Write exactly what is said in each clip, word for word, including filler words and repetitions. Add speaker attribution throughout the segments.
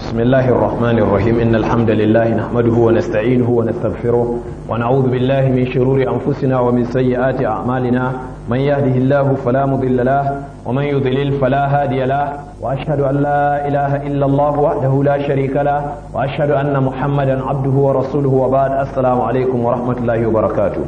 Speaker 1: بسم الله الرحمن الرحيم إن الحمد لله نحمده ونستعينه ونستغفره ونعوذ بالله من شرور أنفسنا ومن سيئات أعمالنا من يهده الله فلا مضل له ومن يضلل فلا هادي له وأشهد أن لا إله إلا الله وحده لا شريك له وأشهد أن محمدا عبده ورسوله وبعد السلام عليكم ورحمة الله وبركاته.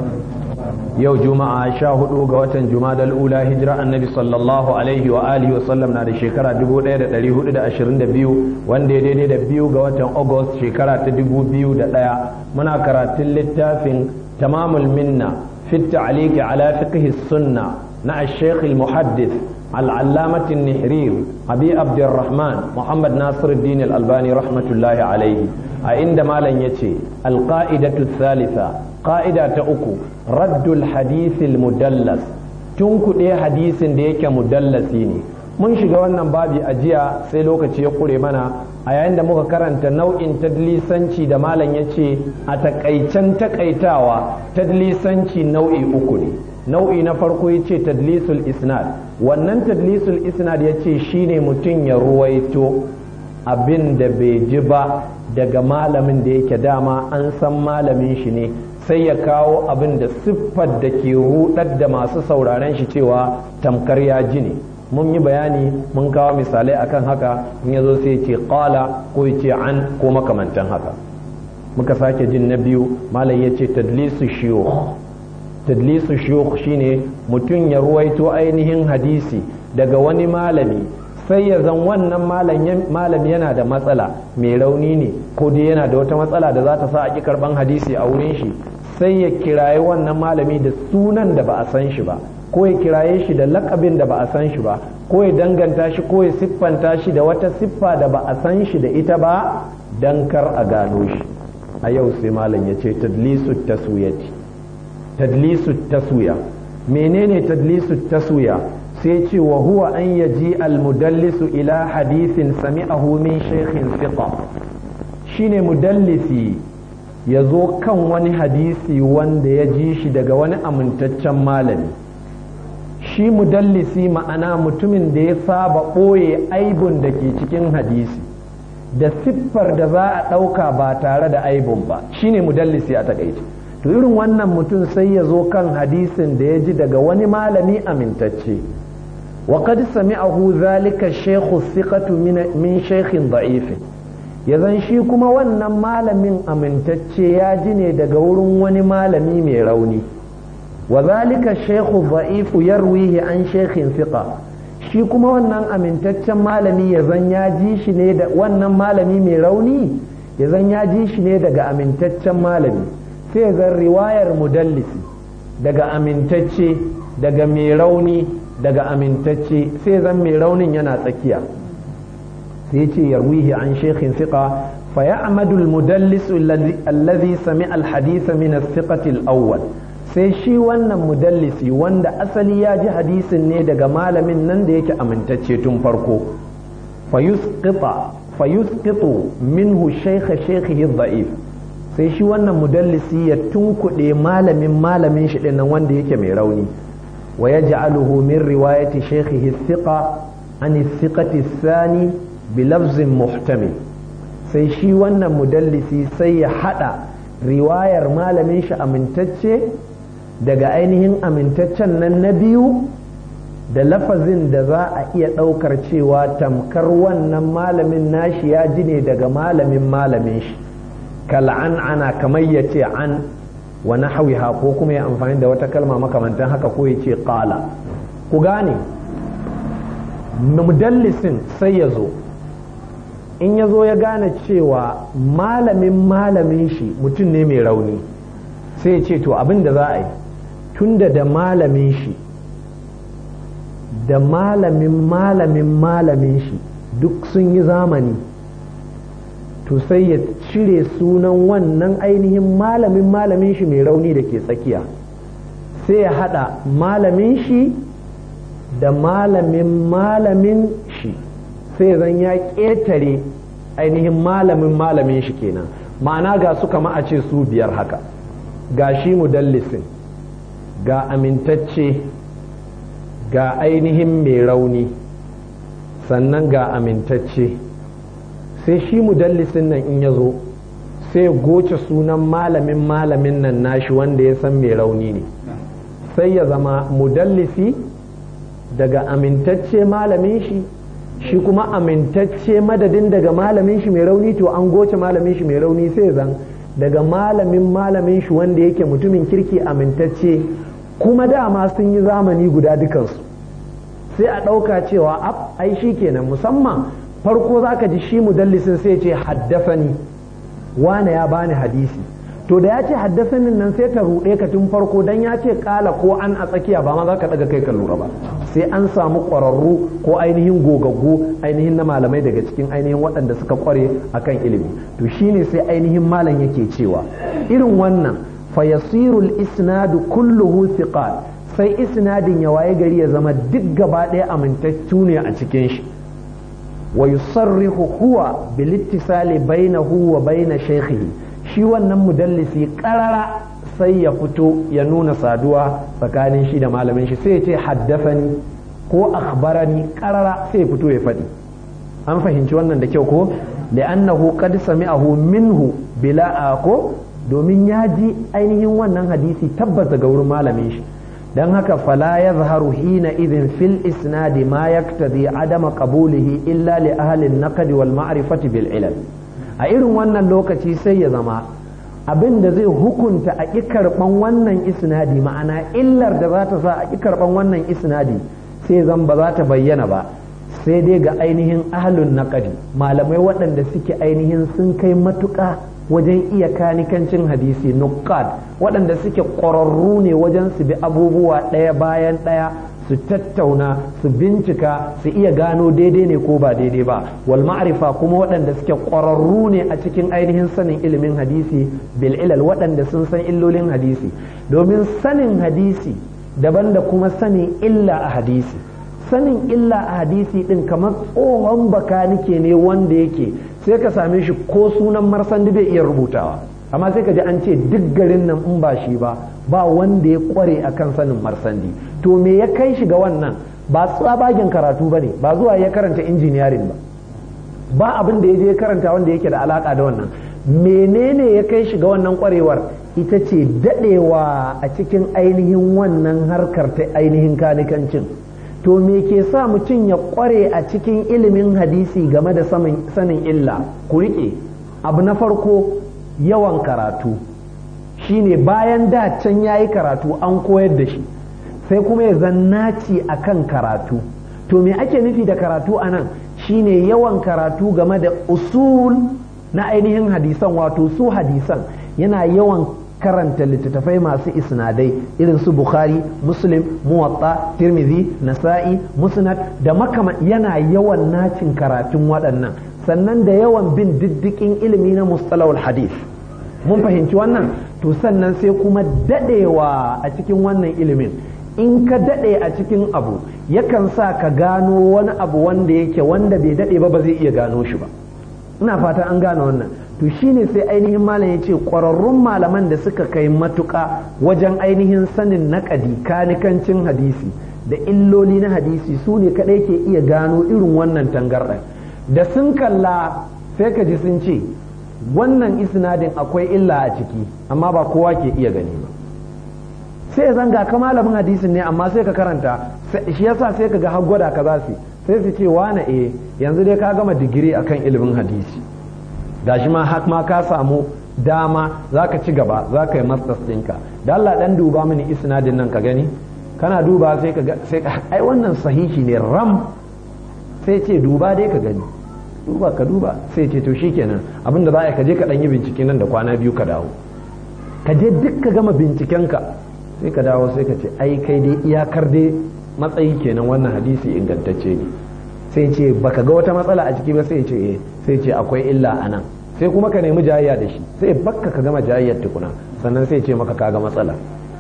Speaker 1: yau juma'a sha hudu ga watan jumadal ula hijira annabi sallallahu alaihi wa alihi wa sallam na da shekara dubu ɗaya da ɗari hudu da ashirin da biyu wanda ya daidai da biyu ga watan august shekara ta dubu biyu da ɗaya muna karatun littafin tamamul minna fi ta'liqi ala fiqh sunna na ash-shaykh al-muhaddith al-allamah an-nihrir abi abdurrahman muhammad nasiruddin al-albani rahmatullahi alaihi a inda malam yace al-qa'idatu thalitha ƙa'ida ta uku raddul hadisil mudallas tun kuɗe hadisin da yake mudallasi ne mun shiga wannan babi a jiya sai lokaci ya ƙure mana a yayin da muka karanta nau'in tadlisanci da malam ya ce a takaicen takaitawa tadlisanci nau'i uku ne nau'i na farko ya ce tadlisul isnad wannan tadlisul isnad ya ce shine mutum ya ruwaito abin da bai ji ba daga malamin da yake dama an san malamin shi ne sai ya kawo abin da siffar da ke rudar da masu sauraren shi cewa tamkar ya ji ne mun yi bayani mun kawo misalai akan haka in ya zo sai ce qala ko ya ce an ko makamantan haka muka sake jin na biyu malam ya ce tadlisu shuyukh tadlisu shuyukh shine mutum ya ruwaito ainihin hadisi daga wani malami sai ya zan wannan malami yana da matsala mai rauni ne ko dai yana da wata matsala da za ta sa a ƙi karɓan hadisi a wurin shi sai ya kiraye wannan malami da sunan da ba a san shi ba ko ya kiraye shi da lakabin da ba a san shi ba ko ya danganta shi ko ya siffanta shi da wata siffa da ba a san shi da ita ba dan kar a gano shi a yau sai malam ya ce tadlisu taswiyati tadlisu taswiya menene tadlisu taswiya sai ce wa huwa an yaji almudallisu ila hadisin sami'ahu min shaykhin thiqa shine mudallisi ya zo kan wani hadisi wanda ya ji shi daga wani amintaccen malami shi mudallisi ma'ana mutumin da ya saba ɓoye aibun da ke cikin hadisi da siffar da za a ɗauka ba tare da aibun ba shine mudallisi a takaice to irin wannan mutum sai ya zo kan hadisin da ya ji daga wani malami amintacce وقد سمعه ذلك الشيخ الثقة من من شيخ ضعيف yazan shi kuma wannan malamin amintacce ya ji ne daga wurin wani malami mai rauni wa zalika shaykhu dha'ifu yarwihi an shaykhin thiqa shi kuma wannan amintaccen malami yazan ya ji shi ne da wannan malami mai rauni yazan ya ji shi ne daga amintaccen malami sai zan riwayar mudallisi daga amintacce daga mai rauni daga amintacce sai zan mai raunin yana tsakiya sai ce yarwihi an shekhin thiqa fa ya'madu al-mudallis alladhi sami'a al-hadith min al-thiqati al-awwal sai shi wannan mudallisi wanda asali ya ji hadisin ne daga malamin nan da yake amintacce tun farko fa yusqita fa yusqitu minhu shaykh shaykhihi ad-da'if sai shi wannan mudallisi ya tunkuɗe malamin malamin shi dinnan wanda yake mai rauni ويجعله من رواية شيخه الثقة عن الثقة الثاني بلفظ محتمل sai shi wannan mudallisi sai ya hada riwayar malamin shi amintacce daga ainihin amintaccen nan na biyu da lafazin da za a iya daukar cewa tamkar wannan malamin nashi ya ji ne daga malamin malamin shi kal'an ana kamar ya ce an wa nahwiha ko kuma ya amfani da wata kalma makamantan haka ko ya ce qala ku gane mudallisin sai ya zo in ya zo ya gane cewa malamin malamin shi mutum ne mai rauni sai ya ce to abin da za a yi tunda da malamin shi da malamin malamin malamin shi duk sun yi zamani to sai ya cire sunan wannan ainihin malamin malamin shi mai rauni da ke tsakiya sai ya hada malamin shi da malamin malamin shi sai zan ya ƙetare ainihin malamin malamin shi kenan ma'ana ga su kama a ce su biyar haka ga shi mudallisin ga amintacce ga ainihin mai rauni sannan ga amintacce sai shi mudallisin nan in ya zo sai goce sunan malamin malamin nan nashi wanda ya san mai rauni ne, sai ya zama mudallisi daga amintacce malamin shi shi kuma amintacce madadin daga malamin shi mai rauni, to an goce malamin shi mai rauni sai zan daga malamin malamin shi wanda yake mutumin kirki amintacce kuma dama sun yi zamani guda dukansu, sai a ɗauka cewa ab ai shi kenan. Musamman farko zaka ji shi mudallisin sai ce haddafani wane ya bani hadisi, to da ya ce haddasanin nan sai ta ruɗe ka tun farko dan ya ce kala ko an a tsakiya ba ma za ka ɗaga kai ka lura ba, sai an samu ƙwararru ko ainihin gogaggu ainihin na malamai daga cikin ainihin waɗanda suka ƙware akan ilimi. To shine sai ainihin malam yake cewa irin wannan fayasirul isnadu kulluhu thiqat, sai isnadin ya waye gari ya zama duk gaba ɗaya amintaccu ne a cikin shi. wa yusarrihu huwa bil ittisali bainahu wa baina shaykhihi, shi wannan mudallisi karara sai ya fito ya nuna saduwa tsakanin shi da malamin shi, sai ya ce haddafani ko akhbarani karara sai ya fito ya faɗi. an fahimci wannan da kyau ko li'annahu qad sami'ahu minhu bila ako, domin ya ji ainihin wannan hadisi tabbas daga wurin malamin shi. dan haka fala yazharu hina idhin fil isnadi ma yaktadi adama qabulihi illa li ahli an-naqd wal ma'rifati bil ilal. a irin wannan lokaci sai ya zama abin da zai hukunta a ƙi karɓan wannan isnadi, ma'ana illar da za ta sa a ƙi karɓan wannan isnadi sai zan ba za ta bayyana ba sai dai ga ainihin ahlun naqdi, malamai waɗanda suke ainihin sun kai matuƙa wajen iya kanikancin hadisi, nuqad waɗanda suke ƙwararru ne wajen su bi abubuwa ɗaya bayan ɗaya, su tattauna su bincika su iya gano daidai ne ko ba daidai ba, wal ma'rifa kuma waɗanda suke ƙwararru ne a cikin ainihin sanin ilimin hadisi, bil ilal waɗanda sun san illolin hadisi, domin sanin hadisi daban da kuma sanin illa a hadisi. sanin illa a hadisi din kamar tsohon bakanike ne wanda yake sai ka same shi ko sunan marsandi bai iya rubutawa, amma sai ka ji an ce duk garin nan in ba shi ba ba wanda ya kware akan sanin marsandi. to me ya kai shi ga wannan? ba tsabagen karatu bane, ba zuwa ya karanta injiniyarin ba, ba abin da ya je karanta wanda yake da alaka da wannan. menene ya kai shi ga wannan kwarewar? ita ce dadewa a cikin ainihin wannan harkar ta ainihin kanikancin. to me ke sa mutum ya kware a cikin ilimin hadisi game da sanin illa? ku rike abu na farko yawan karatu, shine bayan da can yayi karatu an koyar da shi sai kuma ya zannaci akan karatu. to me ake nufi da karatu anan? shine yawan karatu game da usul na ainihin hadisan, wato su hadisan yana yawan karanta littattafai masu isnadai irin su Bukhari, Muslim, Muwatta, Tirmidhi, Nasa'i, Musnad da makama, yana yawan nacin karatun waɗannan, sannan da yawan bin diddikin ilimi na mustalahul hadith. mun fahimci wannan? to sannan sai kuma dadewa a cikin wannan ilimin. in ka dade a cikin abu yakan sa ka gano wani abu wanda yake wanda bai dade ba ba zai iya gano shi ba. ina fata an gane wannan. to shine sai ainihin malam ya ce ƙwararrun malaman da suka kai matuƙa wajen ainihin sanin naƙadi kanikancin hadisi da illoli na hadisi su ne kaɗai ke iya gano irin wannan tangarɗar. da sun kalla sai ka ji sun ce wannan isnadin akwai illa a ciki amma ba kowa ke iya gani ba. sai zanga ka malamin hadisin ne amma sai ka karanta shi yasa sai ka ga har gwada ka za su sai su ce wane eh yanzu dai ka gama digiri akan ilimin hadisi, gashi ma har ma ka samu dama zaka ci gaba zaka yi masters ɗinka, da Allah dan duba mini isnadin nan ka gani. kana duba sai ka sai ka ai wannan sahihi ne ram, sai ce duba dai ka gani, duba ka duba sai ce to shikenan abinda za a ka je ka dan yi bincike nan da kwana biyu ka dawo, ka je duk ka gama bincikenka sai ka dawo sai ka ce ai kai dai iyakar dai matsayi kenan wannan hadisi ingantacce ne. sai ce baka ga wata matsala a ciki ba, sai ce eh, sai ce akwai illa a nan, sai kuma ka nemi jayayya da shi, sai bakka ka gama jayayyar tukuna sannan sai ce maka kaga matsala.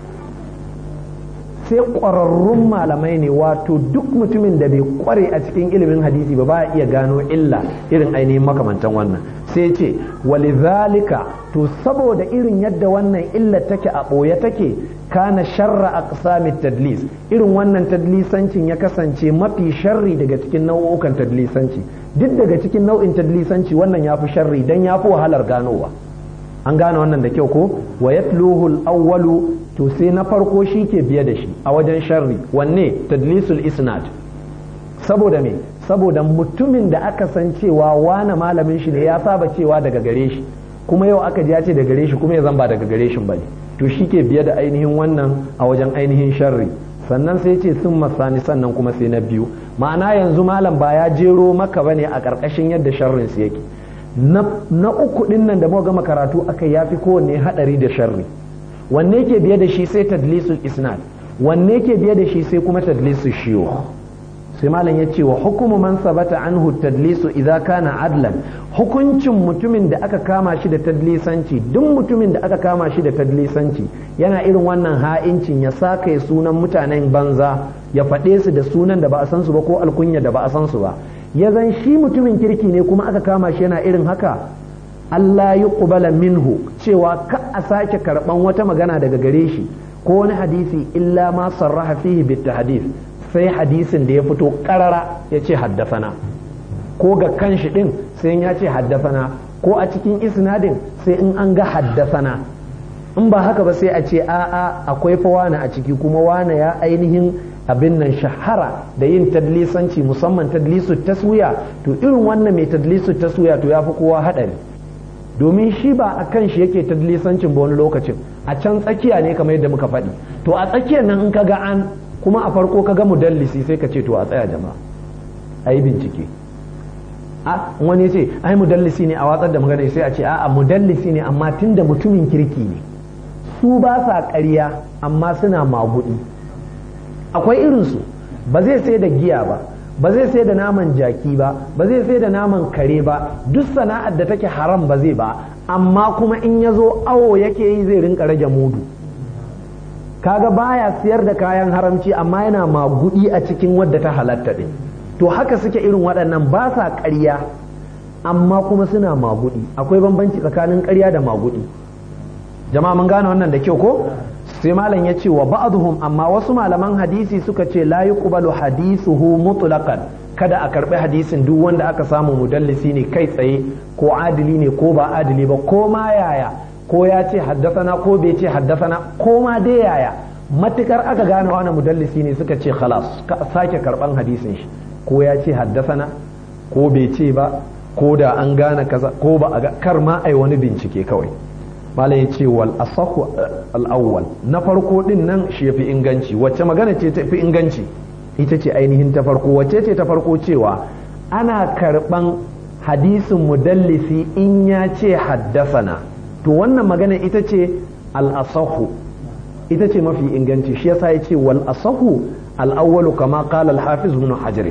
Speaker 1: sai ƙwararrun malamai ne, wato duk mutumin da bai ƙware a cikin ilimin hadisi ba ba iya gano illa irin ainihin makamantan wannan,
Speaker 2: sai ce walidhalika to saboda irin yadda wannan illa take a ɓoye take kana sharra aqsamit tadlis irin wannan tadlisancin ya kasance mafi sharri daga cikin nau'ukan tadlisanci duk daga cikin nau'in tadlisanci wannan yafi sharri dan yafi wahalar ganowa an gane wannan da kyau ko wa yatluhu al-awwalu to sai na farko shi ke biye da shi a wajen sharri wanne tadlisul isnad saboda me saboda mutumin da aka san cewa wane malamin shi ne ya saba cewa daga gare shi kuma yau aka ji ya ce daga gare shi kuma ya zan ba daga gare shi bane to shi ke biye da ainihin wannan a wajen ainihin sharri sannan sai ce sun masani sannan kuma sai na biyu ma'ana yanzu malam ba ya jero maka bane a ƙarƙashin yadda sharrin su yake na uku din nan da muka gama karatu aka yafi kowanne hadari da sharri wanne ke biye da shi sai tadlisul isnad wanne ke biye da shi sai kuma tadlisul shiyukh sai malam ya ce wa hukumu man sabata anhu tadlisu idza kana adlan hukuncin mutumin da aka kama shi da tadlisanci duk mutumin da aka kama shi da tadlisanci yana irin wannan ha'incin ya saka sunan mutanen banza ya faɗe su da sunan da ba a san su ba ko alkunya da ba a san su ba ya zan shi mutumin kirki ne kuma aka kama shi yana irin haka Allah yi ƙubala minhu cewa ka a sake karɓan wata magana daga gare shi ko wani hadisi illa ma sarraha fihi bit hadith sai hadisin da ya fito ƙarara ya ce haddafana ko ga kanshi ɗin sai ya ce haddafana ko a cikin isnadin sai in an ga haddafana in ba haka ba sai a ce a'a akwai fa wani a ciki kuma wani ya ainihin abin nan shahara da yin tadlisanci musamman tadlisu taswiya to irin wannan mai tadlisu taswiya to ya fi kowa haɗari domin shi ba a kan shi yake tadlisancin ba wani lokacin a can tsakiya ne kamar yadda muka faɗi to a tsakiyar nan in ka ga an kuma a farko ka ga mudallisi sai ka ce to a tsaya jama'a a yi bincike a wani ce ai mudallisi ne a watsar da magana sai a ce a'a mudallisi ne amma tunda mutumin kirki ne su ba sa ƙarya amma suna magudi akwai irinsu ba zai sai da giya ba ba zai sai da naman jaki ba ba zai sai da naman kare ba duk sana'ar da take haram ba zai ba amma kuma in ya zo awo yake yi zai rinka rage mudu kaga baya siyar da kayan haramci amma yana magudi a cikin wadda ta halatta din to haka suke irin waɗannan ba sa ƙarya amma kuma suna magudi akwai bambanci tsakanin ƙarya da magudi jama'a mun gane wannan da kyau ko sai malam ya ce wa ba'dhum amma wasu malaman hadisi suka ce la yuqbalu hadisuhu mutlaqan kada a karbi hadisin duk wanda aka samu mudallisi ne kai tsaye ko adili ne ko ba adili ba ko ma yaya ko ya ce haddasana ko bai ce haddasana ko ma dai yaya matukar aka gane wani mudallisi ne suka ce khalas sake karban hadisin shi ko ya ce haddasana ko bai ce ba ko da an gane kaza ko ba a ga kar ma ai wani bincike kawai malam ya ce wal asahu al-awwal na farko din nan shi yafi inganci wacce magana ce ta fi inganci ita ce ainihin ta farko wacce ce ta farko cewa ana karban hadisin mudallisi in ya ce haddasana to wannan magana ita ce al-asahu ita ce mafi inganci shi yasa ya ce wal asahu al-awwalu kama qala al-hafiz ibn hajar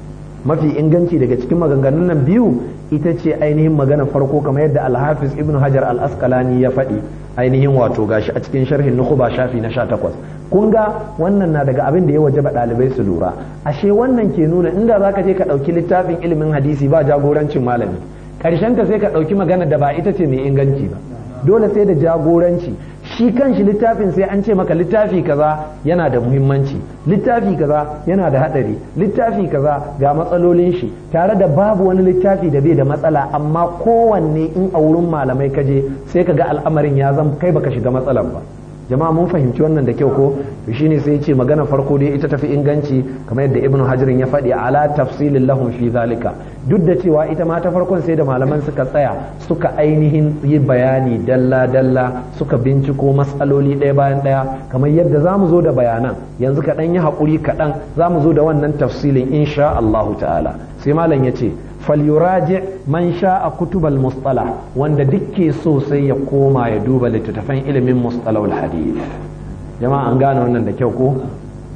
Speaker 2: mafi inganci daga cikin maganganun nan biyu ita ce ainihin magana farko kamar yadda al-hafiz ibn hajar al-asqalani ya faɗi ainihin wato gashi a cikin sharhin nukhba shafi na sha takwas kun ga wannan na daga abin da ya wajaba ɗalibai su lura ashe wannan ke nuna inda zaka je ka ɗauki littafin ilimin hadisi ba jagorancin malami ƙarshen ta sai ka ɗauki magana da ba ita ce mai inganci ba dole sai da jagoranci shi kanshi littafin sai an ce maka littafi kaza yana da muhimmanci littafi kaza yana da hadari littafi kaza ga matsalolin shi tare da babu wani littafi da bai da matsala amma kowanne in a wurin malamai kaje sai ka ga al'amarin ya zama kai baka shiga matsalar ba jama'a mun fahimci wannan da kyau ko to shine sai ce magana farko dai ita tafi inganci kamar yadda ibnu hajirin ya faɗi ala tafsilin lahum fi zalika duk da cewa ita ma ta farkon sai da malaman suka tsaya suka ainihin yi bayani dalla dalla suka binciko matsaloli ɗaya bayan ɗaya kamar yadda za mu zo da bayanan yanzu kaɗan yi haƙuri kaɗan za mu zo da wannan tafsilin insha Allahu ta'ala sai malam ya ce falyuraji man sha'a kutubal mustalah wanda dukke so sai ya koma ya duba littattafan ilimin mustalahul hadith jama'a an gane wannan da kyau ko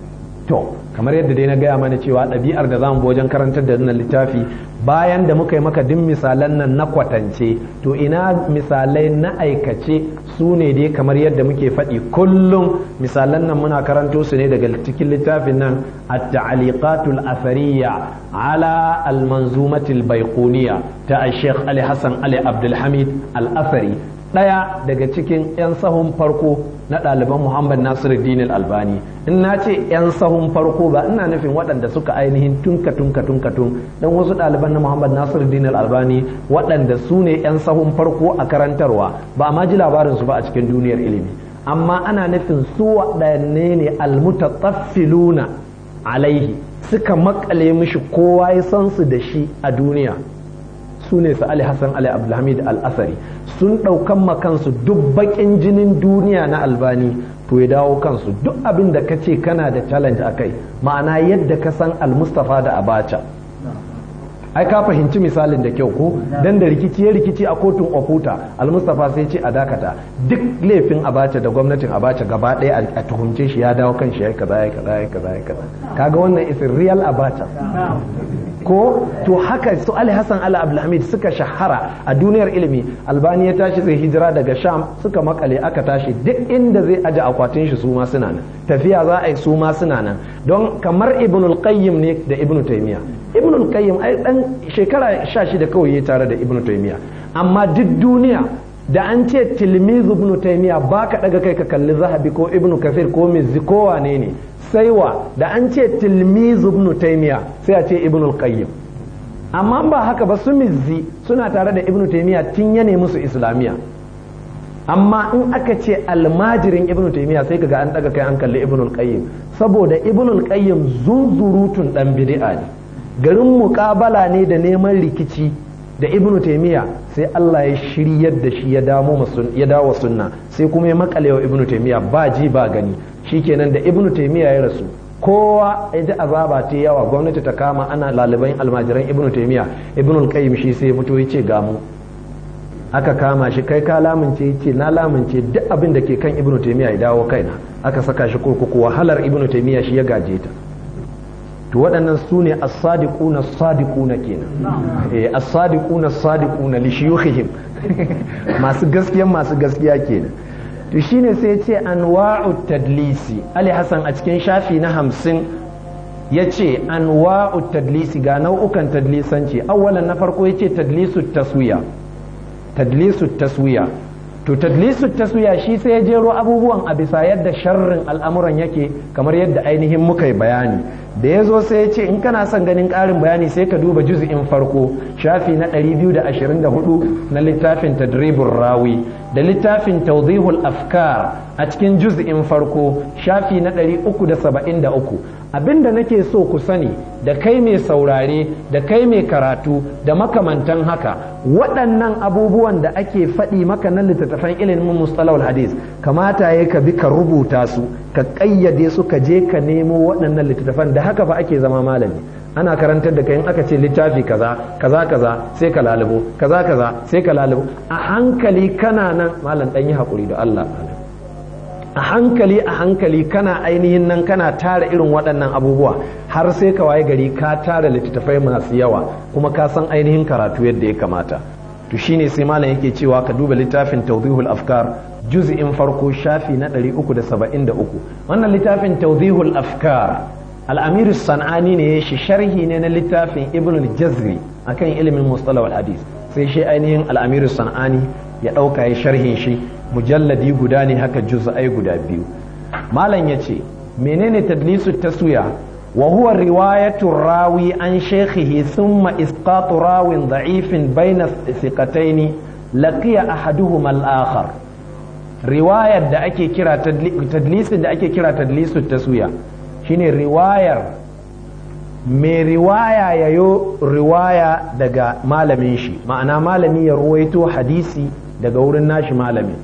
Speaker 2: to kamar yadda dai na gaya mana cewa ɗabi'ar da zamu wajen karantar da wannan littafi bayan da muka yi maka duk misalan nan na kwatance to ina misalai na aikace su ne dai kamar yadda muke faɗi kullum misalan nan muna karanto su ne daga cikin littafin nan at-ta'liqatul athariya ala al-manzumatil baiquniya ta Sheikh Ali Hassan Ali Abdul Hamid Al-Athari ɗaya daga cikin 'yan sahun farko na ɗaliban Muhammad Nasiruddin Al-Albani. In na ce 'yan sahun farko ba ina nufin waɗanda suka ainihin tunka tunka tunka tun dan wasu ɗaliban na Muhammad Nasiruddin Al-Albani waɗanda su ne 'yan sahun farko a karantarwa ba ma ji labarin su ba a cikin duniyar ilimi, amma ana nufin su waɗanne ne almutataffiluna alaihi suka makale mishi kowa ya san su da shi a duniya, su ne su Ali Hassan Ali Abdulhamid Al-Asari. Sun ɗaukan makansu duk baƙin jinin duniya na Albani to ya dawo kansu duk abin da ka ce kana da challenge a kai, ma'ana yadda ka san Al-Mustafa da Abacha. Ai ka fahimci misalin da kyau ko dan da rikici ya rikici a kotun Ofuta Al-Mustafa sai ce a dakata duk laifin Abacha da gwamnatin Abacha gaba ɗaya a tuhumce shi ya dawo kan shi ya kaza ya kaza ya kaza ya kaza kaga wannan is real Abacha ko to haka su Ali Hassan Ali Abdulhamid suka shahara a duniyar ilimi. Albani ya tashi zai hijira daga Sham suka makale aka tashi duk inda zai aje akwatin shi su ma suna nan, tafiya za a yi su ma suna nan, don kamar Ibnul Qayyim ne da Ibn Taymiyyah. Ibnul Qayyim ai dan shekara sha shida kawai ya tare da Ibn Taymiyyah, amma duk duniya da an ce tilmizu Ibn Taymiyyah baka daga kai ka kalli Zahabi ko Ibn Kathir ko Mizzi ko wane ne, sai wa da an ce tilmizu Ibn Taymiyyah sai a ce Ibnul Qayyim. Amma ba haka ba su Mizzi suna tare da Ibn Taymiyyah tun ya nemi su Islamiya, amma in aka ce almajirin Ibn Taymiyyah sai kaga an daga kai an kalli Ibnul Qayyim, saboda Ibnul Qayyim zunzurutun dan bid'a ne, garin muƙabala ne da neman rikici da Ibn Taymiyyah sai Allah ya shiryar da shi ya dawo ya dawo sunna, sai kuma ya makale wa Ibn Taymiyyah ba ji ba gani. Shikenan da Ibn Taymiyyah ya rasu kowa ya ji azaba ta yawa, gwamnati ta kama ana laliban almajiran Ibn Taymiyyah. Ibn Qayyim shi sai ya fito ya ce ga mu, aka kama shi, kai ka lamunce, ya ce na lamunce duk abin da ke kan Ibn Taymiyyah ya dawo kaina. Aka saka shi kurkuku, wahalar Ibn Taymiyyah shi ya gaje ta. To waɗannan su ne as-sadiquna as-sadiquna kenan, eh as-sadiquna as-sadiquna li shuyukhihim masu gaskiya masu gaskiya kenan. To shine sai ya ce anwa'u tadlisi. Ali Hassan a cikin shafi na hamsin ya ce anwa'u tadlisi, ga nau'ukan tadlisanci. Awwalan na farko ya ce tadlisu taswiya, tadlisu taswiya. To tadlisu taswiya shi sai ya jero abubuwan a bisa yadda sharrin al'amuran yake kamar yadda ainihin muka yi bayani. Da ya zo sai ya ce in kana son ganin ƙarin bayani sai ka duba juz'in farko shafi na ɗari biyu da ashirin da hudu na littafin tadribur rawi, da littafin tawdihul afkar a cikin juz'in farko shafi na ɗari uku da saba'in da uku. Abinda nake so ku sani da kai mai saurare da kai mai karatu da makamantan haka, waɗannan abubuwan da ake faɗi maka na littattafan ilimin mustalahul hadis kamata ya ka bi ka rubuta su, ka ƙayyade su, ka je ka nemo waɗannan littattafan. Da haka fa ake zama malami. Ana karantar da kai in aka ce littafi kaza kaza kaza sai ka lalubo, kaza kaza sai ka lalubo, a hankali kana nan malam dan yi hakuri da Allah, a hankali a hankali kana ainihin nan kana tara irin waɗannan abubuwa har sai ka waye gari ka tara littattafai masu yawa kuma ka san ainihin karatu yadda ya kamata. To shine sai malam yake cewa ka duba littafin tawdihul afkar juz'in farko shafi na ɗari uku da saba'in da uku. Wannan littafin tawdihul afkar al-amir sanani ne shi sharhi ne na littafin ibn al-jazri akan ilimin mustalah wal hadis, sai shi ainihin al-amir sanani ya ɗauka ya sharhin shi mujalladi guda ne haka juz'ai guda biyu. Malam yace menene tadlisu taswiya? wa huwa riwayatu rawi an shaykhihi thumma isqatu rawin da'ifin bayna thiqatayn laqiya ahaduhuma al-akhar. Riwayar da ake kira tadlisin da ake kira tadlisu taswiya shine riwayar mai riwaya yayo riwaya daga malamin shi, ma'ana malami ya ruwaito hadisi daga wurin nashi malamin,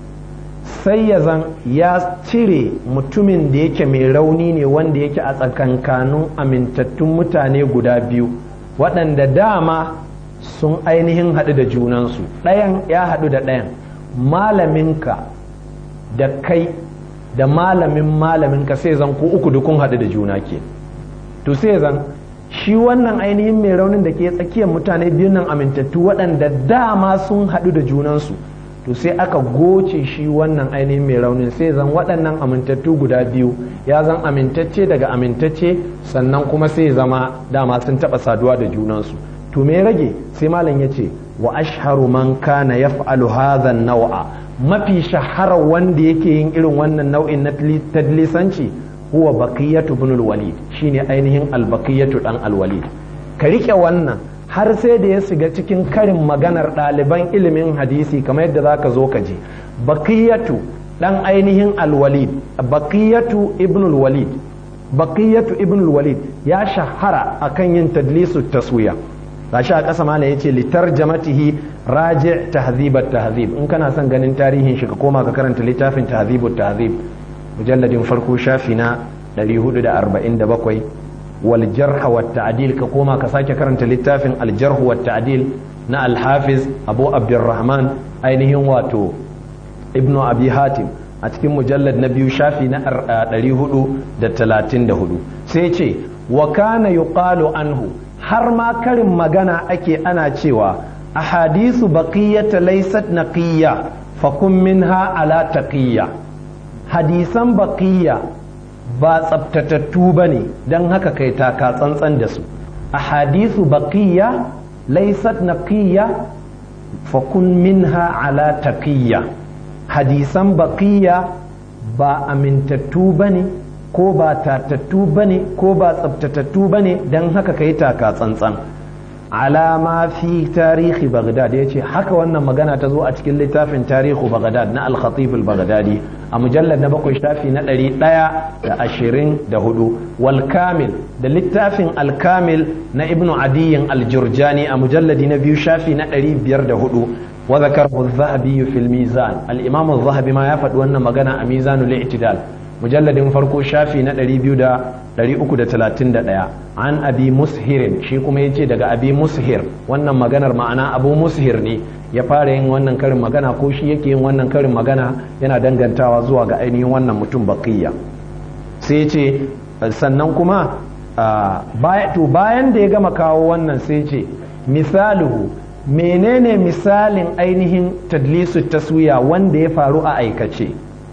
Speaker 2: sai ya zan ya cire mutumin da yake mai rauni ne wanda yake a tsakankanin amintattun mutane guda biyu waɗanda dama sun ainihin haɗu da junansu, ɗayan ya haɗu da ɗayan. Malaminka da kai da malamin malamin ka sai zan ko uku dukun haɗu da juna ke to sai zan shi wannan ainihin mai raunin da ke tsakiyar mutane biyun nan amintattu waɗanda dama sun haɗu da junansu to sai aka goce shi wannan ainihin mai raunin sai zan waɗannan amintattu guda biyu ya zan amintacce daga amintacce sannan kuma sai zama dama sun taɓa saduwa da junansu to me rage sai malam ya ce wa ashharu man kana yaf'alu hadha an-naw'a mafi shahara wanda yake yin irin wannan nau'in na tadlisanci huwa baqiyatu ibn al-walid shine ainihin al-baqiyatu dan al-walid ka rike wannan har sai da ya shiga cikin karin maganar ɗaliban ilimin hadisi kamar yadda zaka zo ka ji baqiyatu dan ainihin al-walid baqiyatu ibn al-walid baqiyatu ibn al-walid ya shahara akan yin tadlisu taswiya gashi a ƙasa mala yace litarjamatihi raji' tahdhib at-tahdhib in kana son ganin tarihin shi ka koma ka karanta littafin tahdhib at-tahdhib mujalladin farko shafi na ɗari hudu da arba'in da bakwai wal jarh wa ta'dil ka koma ka sake karanta littafin al jarh wa ta'dil na al-hafiz abu abdurrahman ainihin wato ibnu abi hatim a cikin mujallad na biyu shafi na ɗari hudu da talatin da hudu sai ce wa kana yuqalu anhu har ma karin magana ake ana cewa ahadisu baqiyata laysat naqiyya fakun minha ala taqiyya hadisan baqiya ba tsabtatattu bane dan haka kai taka tsantsan da su ahadisu baqiya laysat naqiyya fakun minha ala taqiyya hadisan baqiya ba amintattu bane ko ba tatattu bane ko ba tsabtatattu bane dan haka kai taka tsantsan alama fi tarihi baghdad yace haka wannan magana ta zo a cikin littafin tarihu baghdad na al-khatib al-baghdadi a mujallad na bakwai shafi na ɗari ɗaya da ashirin da hudu wal kamil da littafin al-kamil na ibnu adiyin al-jurjani a mujalladi na biyu shafi na ɗari biyar da hudu wa zakarahu az-zahabi fil mizan al-imam az-zahabi ma ya faɗi wannan magana a mizanul i'tidal mujalladin farko shafi na ɗari biyu da ɗari uku da talatin da ɗaya an abi mushirin shi kuma ya ce daga abi mushir wannan maganar ma'ana abu mushir ne ya fara yin wannan karin magana ko shi yake yin wannan karin magana yana dangantawa zuwa ga ainihin wannan mutum baqiya sai ce sannan kuma to bayan da ya gama kawo wannan sai ce misaluhu menene misalin ainihin tadlisu taswiya wanda ya faru a aikace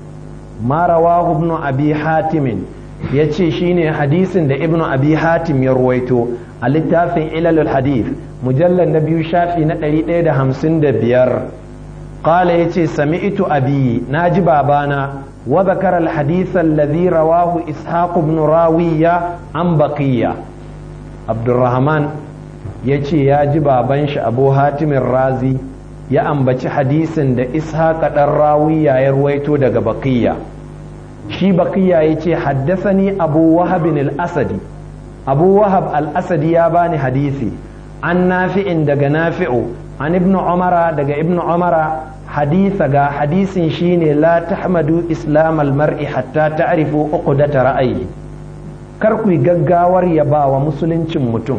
Speaker 2: ma rawahu ibn abi hatim yace shine hadisin da ibn abi hatim ya ruwaito a littafin ilalul hadith mujallal na biyu shafi na ɗari ɗaya da hamsin da biyar qala yace sami'tu abi naji babana wa zakara al hadith alladhi rawahu ishaq ibn rawiya an baqiya abdurrahman yace ya ji baban shi abu hatim razi ya ambaci hadisin da ishaq dan rawiya ya ruwaito daga baqiya shi baqiya yace haddathani abu wahab al-asadi abu wahab al-asadi ya bani hadisi an nafi'in daga nafi'u an ibnu umara daga ibnu umara hadisa ga hadisin shine la tahmadu islam al-mar'i hatta ta'rifu uqdata ra'ayi kar ku gaggawar yaba wa musuluncin mutum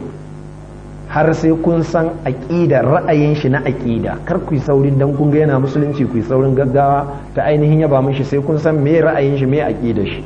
Speaker 2: har sai kun san aƙidar ra'ayin shi na aƙida kar ku yi saurin dan kun ga yana musulunci ku yi saurin gaggawa ta ainihin yaba mishi sai kun san me ra'ayin shi me aƙidar shi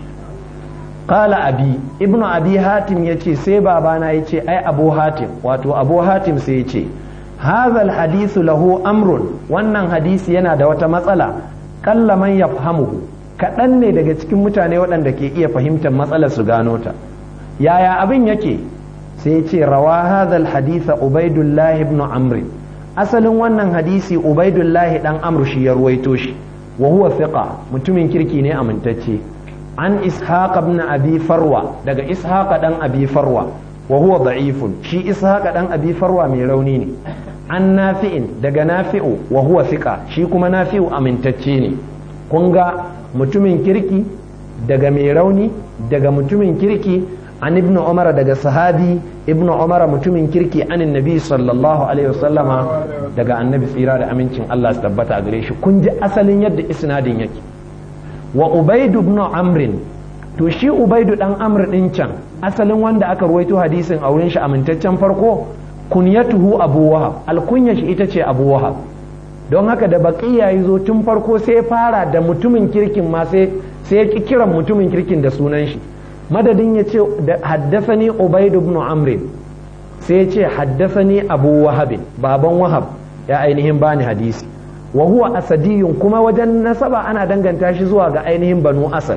Speaker 2: qala abi ibnu abi hatim yace sai babana yace ai abu hatim wato abu hatim sai yace hadha alhadith lahu amrun wannan hadisi yana da wata matsala kalla man yafhamuhu kaɗan ne daga cikin mutane waɗanda ke iya fahimtar matsalar su gano ta yaya abin yake sai ce rawa hadha haditha ubaidullah ibn amr asalin wannan hadisi ubaidullah dan amr shi ya ruwaito shi wa huwa thiqa mutumin kirki ne amintacce an ishaq ibn abi farwa daga ishaq dan abi farwa wa huwa da'ifun shi ishaq dan abi farwa mai rauni ne an nafi'in daga nafi'u wa huwa thiqa shi kuma nafi'u amintacce ne kun ga mutumin kirki daga mai rauni daga mutumin kirki an ibn umar daga sahabi ibn umar mutumin kirki anin nabi sallallahu alaihi wasallama daga annabi tsira da amincin Allah su tabbata a gare shi kun ji asalin yadda isnadin yake wa ubaidu ibn amr to shi ubaidu dan amr din can asalin wanda aka ruwaito hadisin a wurin shi amintaccen farko kunyatuhu abu wahab alkunya shi ita ce abu wahab don haka da baqiya yazo tun farko sai fara da mutumin kirkin ma sai sai ya ki kiran mutumin kirkin da sunan shi, madadin ya ce haddasani Ubaid ibn Amr sai ya ce haddasani Abu Wahab, baban Wahab ya ainihin bani hadisi, wa huwa asadiyun, kuma wajen nasaba ana danganta shi zuwa ga ainihin Banu Asad.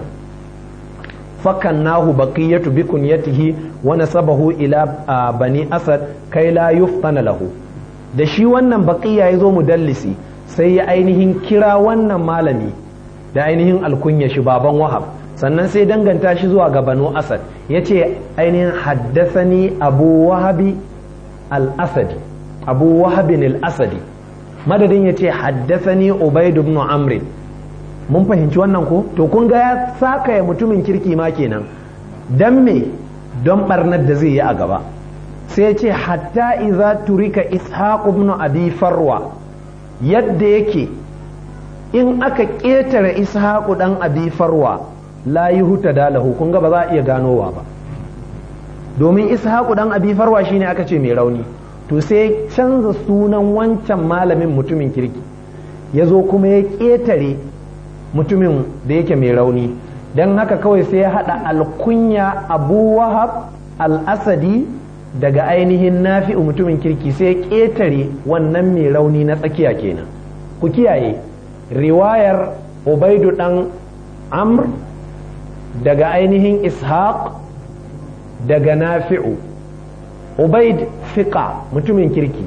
Speaker 2: fakannahu baqiyatu bi kunyatihi wa nasabahu ila bani Asad kai la yuftana lahu. da shi wannan baqiya yazo mudallisi sai ya ainihin kira wannan malami da ainihin alkunya shi baban Wahab, sannan sai danganta shi zuwa ga Banu Asad, yace ainihin haddathani Abu Wahabi al-Asadi, Abu Wahabin al-Asadi, madadin yace haddathani Ubaid ibn Amr. mun fahimci wannan ko? to kun ga ya saka ya mutumin kirki ma kenan, dan me? don barnar da zai yi a gaba. sai ce hatta iza turika Ishaq ibn Abi Farwa, yadda yake in aka ƙetare Ishaq dan Abi Farwa la yuhta dalahu, kun ga ba za a iya ganowa ba, domin Ishaq dan Abi Farwa shine aka ce mai rauni, to sai canza sunan wancan malamin mutumin kirki, ya zo kuma ya ƙetare mutumin da yake mai rauni, don haka kawai sai ya haɗa alkunya Abu Wahab al-Asadi daga ainihin Nafi'u mutumin kirki, sai ya ƙetare wannan mai rauni na tsakiya kenan. ku kiyaye riwayar Ubaidu ɗan Amr daga ainihin Ishaq daga Nafi'u. Ubaid fiqa mutumin kirki,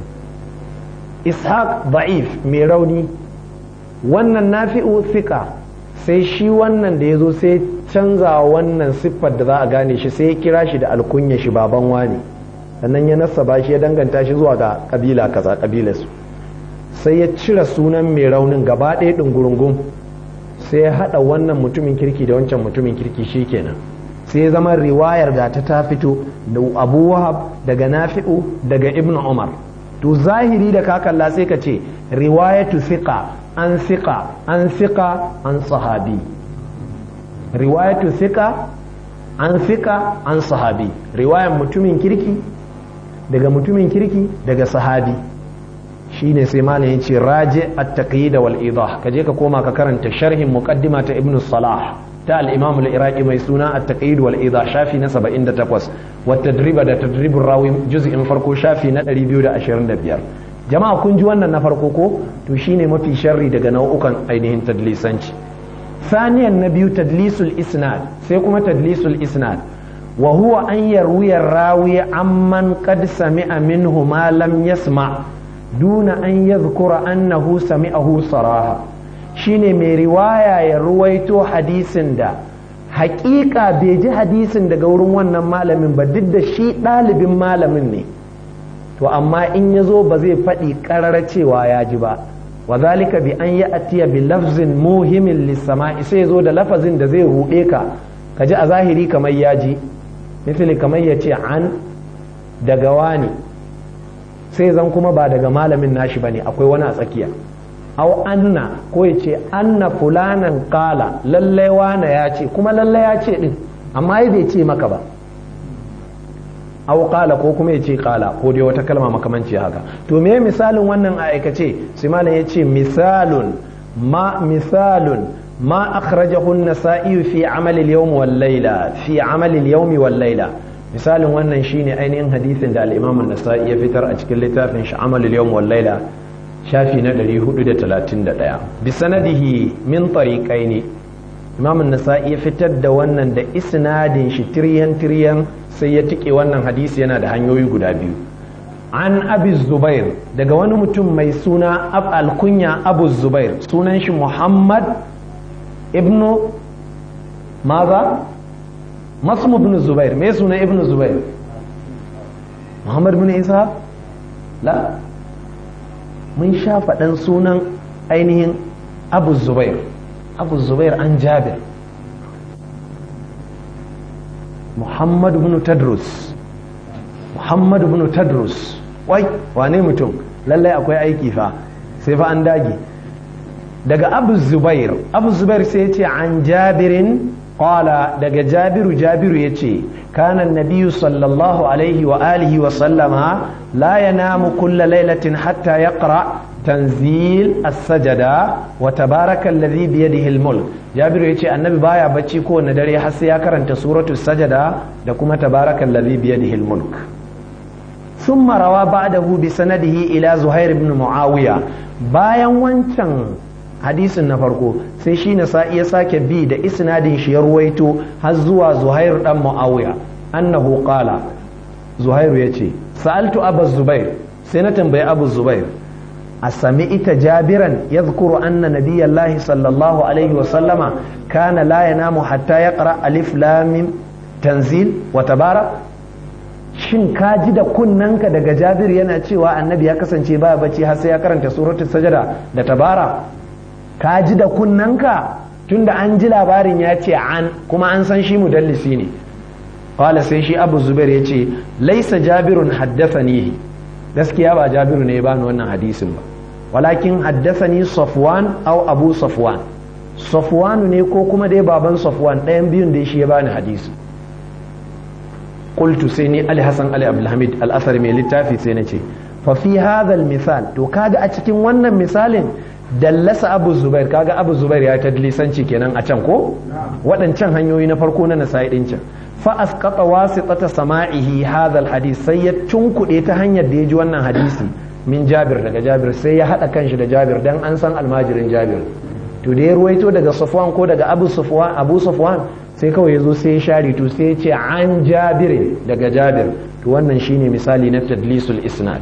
Speaker 2: Ishaq da'if mai rauni, wannan Nafi'u fiqa. sai shi wannan da ya zo sai canza wannan siffar da za a gane shi, sai ya kira shi da alkunya shi baban wani, sannan ya nasaba shi ya danganta shi zuwa ga kabila kaza kabilarsu, sai ya cire sunan mai raunin gaba ɗaya ɗungurungun, sai ya haɗa wannan mutumin kirki da wancan mutumin kirki, shi kenan sai ya zama riwayar da ta ta fito da Abu Wahab daga Nafi'u daga Ibn Umar. to zahiri da ka kalla sai ka ce riwayatu thiqa an thiqa an thiqa an sahabi, riwayatu thiqa an thiqa an sahabi, riwayan mutumin kirki daga mutumin kirki daga sahabi. shine sai malam yace raji at-taqyid wal idah, kaje ka koma ka karanta sharhin muqaddima ta Ibn Salah ta al-Imam al-Iraqi mai suna at-taqyid wal idah shafi na saba'in da takwas, wa tadriba da tadribur rawi juz'in farko shafi na ɗari biyu da ashirin da biyar. jama'a kun ji wannan na farko ko? to shine mafi sharri daga nau'ukan ainihin tadlisanci. saniyan na biyu tadlisul isnad, sai kuma tadlisul isnad wa huwa an yarwiya rawi amman qad sami'a minhu ma lam yasma duna an yadhkura annahu sami'ahu saraha. shine mai riwaya ya ruwaito hadisin da haƙiƙa bai ji hadisin daga wurin wannan malamin ba, duk da shi ɗalibin malamin ne, to amma in ya zo ba zai faɗi ƙarara cewa ya ji ba. wa zalika bi an ya'tiya bi lafzin muhimmin lissama'i, sai zo da lafazin da zai ruɗe ka ka ji a zahiri kamar ya ji, misali kamar ya ce an daga wani, sai zan kuma ba daga malamin nashi bane, akwai wani a tsakiya. Au anna, ko ya ce anna fulanan kala, lallai wane ya ce, kuma lallai ya ce din amma ya bai ce maka ba. Au kala, ko kuma ya ce kala, ko dai wata kalma makamanci haka. to me misalin wannan a aikace? sai malam ya ce misalun ma misalun ma akhrajahu an-nasa'i fi amali al-yawm wal layla fi amali al-yawm wal layla. misalin wannan shine ainihin hadisin da al-Imam an-Nasa'i ya fitar a cikin littafin shi Amal al-Yawm wal Layla shafi na ɗari hudu da talatin da ɗaya bi sanadihi min tariqaini. Imam an-Nasa'i ya fitar da wannan da isnadin shi tiryan tiryan, sai ya tike wannan hadisi yana da hanyoyi guda biyu. an Abi Zubair, daga wani mutum mai suna ab al-kunya Abu Zubair, sunan shi Muhammad ibnu maza Masmu ibn Zubair. me sunan ibn Zubair? Muhammad ibn Isa? la, mun sha faɗan sunan ainihin Abu Zubair. Abu Zubair an Jabir. Muhammad ibn Tadrus. Muhammad ibn Tadrus. wai wane mutum? lallai akwai aiki fa, sai fa an dage. daga Abu Zubair, Abu Zubair sai ya ce an Jabirin qala, daga Jabiru, Jabiru ya ce kana nabiyu sallallahu alaihi wa alihi wa sallama la yanamu kulla lailatin hatta yaqra tanzil as-sajada wa tabaraka alladhi bi yadihi al-mulk. Jabiru yace annabi baya bacci kowanne dare har sai ya karanta suratu sajada da kuma tabaraka alladhi bi yadihi al-mulk. thumma rawa ba'dahu bi sanadihi ila Zuhair ibn Muawiya. Bayan wancan hadisin na farko sai shi Nasa'i ya sake bi da isnadin shi ya ruwaito har zuwa Zuhair dan Muawiya annahu qala, Zuhairu yace sa'altu Abu Zubair, sai na tambayi Abu Zubair, أسمعت جابرا يذكر أن نبي الله صلى الله عليه وسلم كان لا ينام حتى يقرأ ألف لام تنزيل وتبارك. shin ka ji da kunnanka daga Jabir yana cewa annabi ya kasance ba bacci har sai ya karanta suratul sajada da tabara? Ka ji da kunnanka tunda an ji labarin ya ce an, kuma an san shi mudallisi ne. Qala, sai shi Abu Zubair ya ce laisa Jabirun haddathanihi, gaskiya ba Jabiru ne ya bani wannan hadisin ba, walakin haddathani Safwan au Abu Safwan. Safwan ne ko kuma dai baban Safwan, ɗayan biyun da shi ya bani hadisi. Qultu, sai ni Ali Hassan Ali Abdulhamid al-Athari mai littafi sai na ce fa fi hadha al-misal, to kaga a cikin wannan misalin dallasa Abu Zubair, kaga Abu Zubair ya tadlisanci kenan a can ko waɗancan hanyoyi na farko na Nasa'i din can. fa asqata wasitata sama'ihi hadha al-hadith, sai ya tunkuɗe ta hanyar da ya ji wannan hadisi min Jabir, daga Jabir, sai ya hada kanshi da Jabir dan an san almajirin Jabir. To da ya ruwaito daga Safwan ko daga Abu Safwan, Abu Safwan sai kawai ya zo sai ya share, to sai ya ce an Jabir, daga Jabir. To wannan shine misali na tadlisul isnad.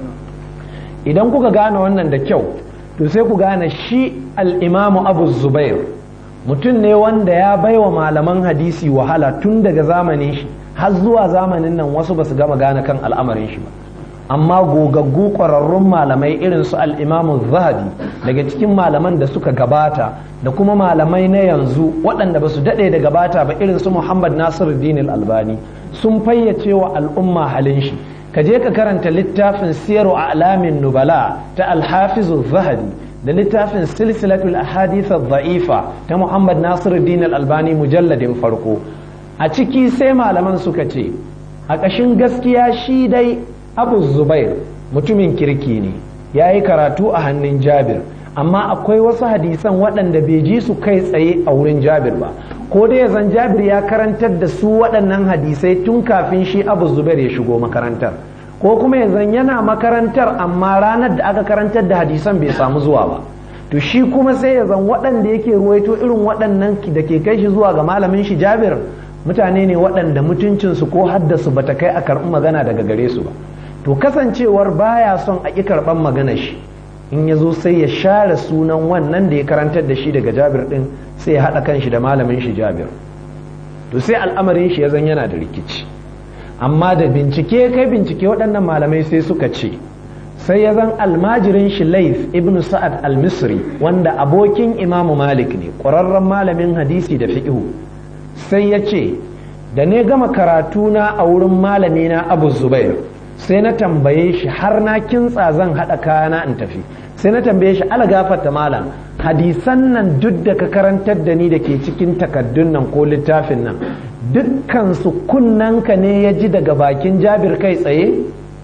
Speaker 2: Idan kuka gane wannan da kyau, to sai ku gane shi al-Imamu Abu Zubair mutum ne wanda ya baiwa malaman hadisi wahala tun daga zamanin shi har zuwa zamanin nan, wasu basu gama gane kan al'amarin shi ba, amma gogaggu ƙwararrun malamai irin su al-Imamu Zahabi daga cikin malaman da suka gabata da kuma malamai na yanzu waɗanda basu daɗe da gabata ba irin su Muhammad Nasiruddin al-Albani sun fayyace wa al'umma halin shi. Ka je ka karanta littafin Siyaru A'lamin Nubala ta Al-Hafiz Zahabi da littafin Silsilatul Ahadith Ad-Da'ifa ta Muhammad Nasiruddin Al-Albani mujalladin farko. A ciki sai malaman suka ce a ƙashin gaskiya shi dai Abu Zubair mutumin kirki ne, ya yi karatu a hannun Jabir, amma akwai wasu hadisan waɗanda bai ji su kai tsaye a wurin Jabir ba, ko dai zan Jabir ya karantar da su waɗannan hadisai tun kafin shi Abu Zubair ya shigo makarantar, ko kuma yanzu yana makarantar amma ranar da aka karantar da hadisan bai samu zuwa ba. To shi kuma sai ya zan waɗanda yake ruwaito irin waɗannan da ke kai shi zuwa ga malamin shi Jabir mutane ne waɗanda mutuncinsu ko haddasu bata kai a karɓi magana daga gare su ba. To kasancewar baya son a ƙi karɓan maganar shi, in ya zo sai ya share sunan wannan da ya karantar da shi daga Jabir ɗin, sai ya haɗa kan shi da malamin shi Jabir. To sai al'amarin shi ya zan yana da rikici, amma da bincike kai bincike waɗannan malamai sai suka ce sai ya zan almajirin shi Laith ibn Sa'ad al-Misri wanda abokin Imamu Malik ne, ƙwararren malamin hadisi da fiqhu, sai ya ce da ne gama karatuna a wurin malamina Abu Zubair, sai na tambaye shi har na kintsa zan haɗa kayana in tafi, sai na tambaye shi ala gafarta malam, hadisan nan duk da ka karantar da ni da ke cikin takaddun nan ko littafin nan dukkan su kunnanka ne ya ji daga bakin Jabir kai tsaye?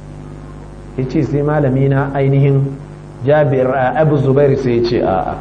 Speaker 2: Ya ce sai malami na ainihin Jabir Abu Zubair sai ya ce a'a.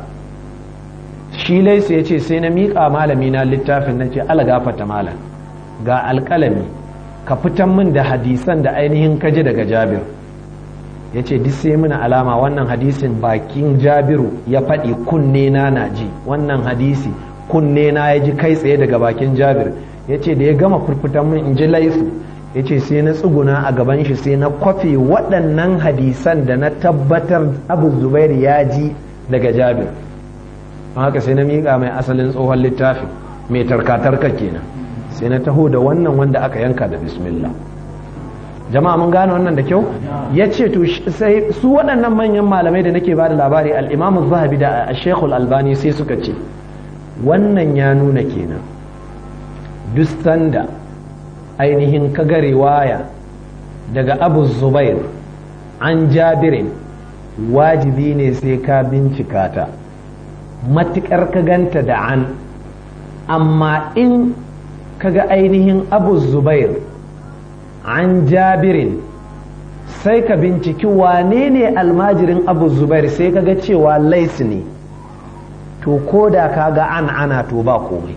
Speaker 2: Shi Laisa ya ce sai na miƙa malami na littafin nan ce ala gafarta malam, ga alƙalami ka fitan min da hadisan da ainihin kaji daga Jabir. Ya ce duk sai muna alama wannan hadisin bakin Jabiru ya faɗi kunne na na ji, wannan hadisi kunne na ya ji kai tsaye daga bakin Jabir. Ya ce da ya gama furfutan min in ji Laisu, ya ce sai na tsuguna a gaban shi sai na kwafe waɗannan hadisan da na tabbatar Abu Zubair ya ji daga Jabir. Don haka sai na miƙa mai asalin tsohon littafi mai tarka-tarka kenan, sai na taho da wannan wanda aka yanka da bismillah. Jama'a mun gane wannan da kyau? Ya ce to sai su waɗannan manyan malamai da nake bada labari al-Imam Zahabi da Sheikh Al-Albani sai suka ce wannan ya nuna kenan duk sanda ainihin kaga riwaya daga Abu Zubair an Jabirin wajibi ne sai ka bincika ta matukar ka ganta da an, amma in kaga ainihin Abu Zubair an Jabirin sai ka binciki wane ne almajirin abu zubair sai ka ga cewa lais ne, to ko da ka ga an ana to ba komai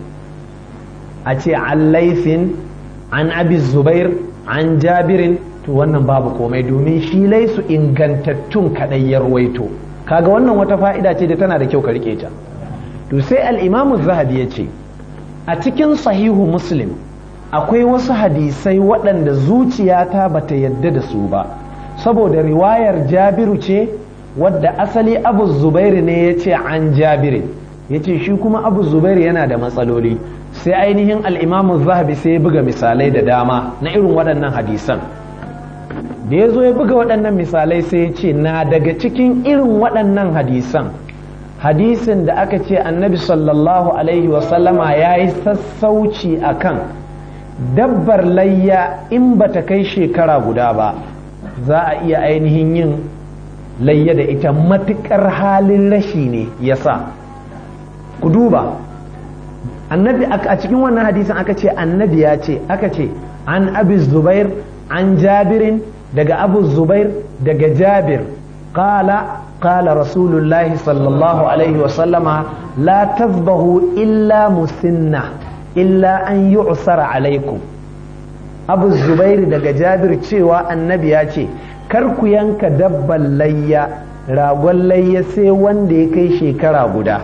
Speaker 2: a ce an laifin an abi zubair an jabirin to wannan babu komai domin shi laisu ingantattun kaɗai ya ruwaito. kaga wannan wata fa'ida ce da tana da kyau ka rike ta. to sai al-imamu zahabi ya ce a cikin sahihu muslim akwai wasu hadisai waɗanda zuciyata bata yadda da su ba saboda riwayar jabiru ce wadda asali abu zubairu ne ya ce an jabirin, ya ce shi kuma abu zubairu yana da matsaloli, sai ainihin al'imamu zahabi sai ya buga misalai da dama na irin waɗannan hadisan. da ya zo ya buga waɗannan misalai sai ya ce na daga cikin irin waɗannan hadisan hadisin da aka ce annabi sallallahu alaihi wasallama ya yi sassauci a kan dabbar layya in ba ta kai shekara guda ba za a iya ainihin yin layya da ita matuƙar halin rashi ne ya sa. ku duba annabi a cikin wannan hadisin aka ce annabi ya ce aka ce an abi zubair an jabirin daga abu zubair daga jabir qala qala rasulullahi sallallahu alaihi wasallama la tazbahu illa musinna illa an yu'sara alaikum. abu zubair daga jabir cewa annabi ya ce kar ku yanka dabban layya ragon layya sai wanda ya kai shekara guda.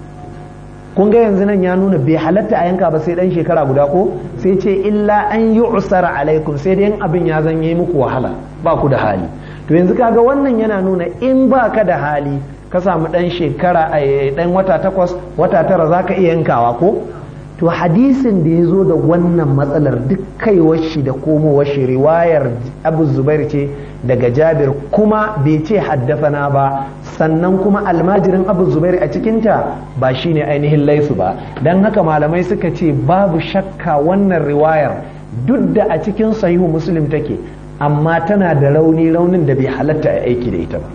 Speaker 2: kun ga yanzu nan ya nuna bai halatta a yanka ba sai dan shekara guda ko sai ce illa an yu'sara alaikum sai dai abin ya zanye muku wahala ba ku da hali. to yanzu kaga wannan yana nuna in ba ka da hali ka samu dan shekara a dan wata takwas wata tara zaka iya yankawa ko. to hadisin da ya zo da wannan matsalar duk kaiwar shi da komowar shi riwayar abu zubair ce daga jabir kuma bai ce haddafana ba sannan kuma almajirin abu zubair a cikinta ba shine ainihin laisu ba. don haka malamai suka ce babu shakka wannan riwayar duk da a cikin sahihu muslim take amma tana da rauni raunin da bai halatta a aiki da ita ba.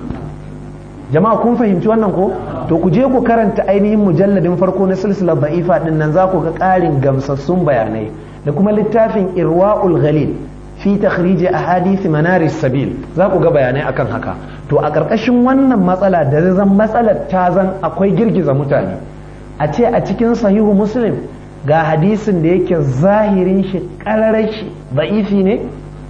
Speaker 2: jama'a kun fahimci wannan ko. to ku je ku karanta ainihin mujalladin farko na silsilar da'ifa din nan za ku ga ƙarin gamsassun bayanai da kuma littafin irwa'ul ghalil fi takhrij ahadith manaris sabil za ku ga bayanai akan haka. to a ƙarƙashin wannan matsala da zan matsalar ta zan akwai girgiza mutane a ce a cikin sahihu muslim ga hadisin da yake zahirin shi ƙararar shi da'ifi ne.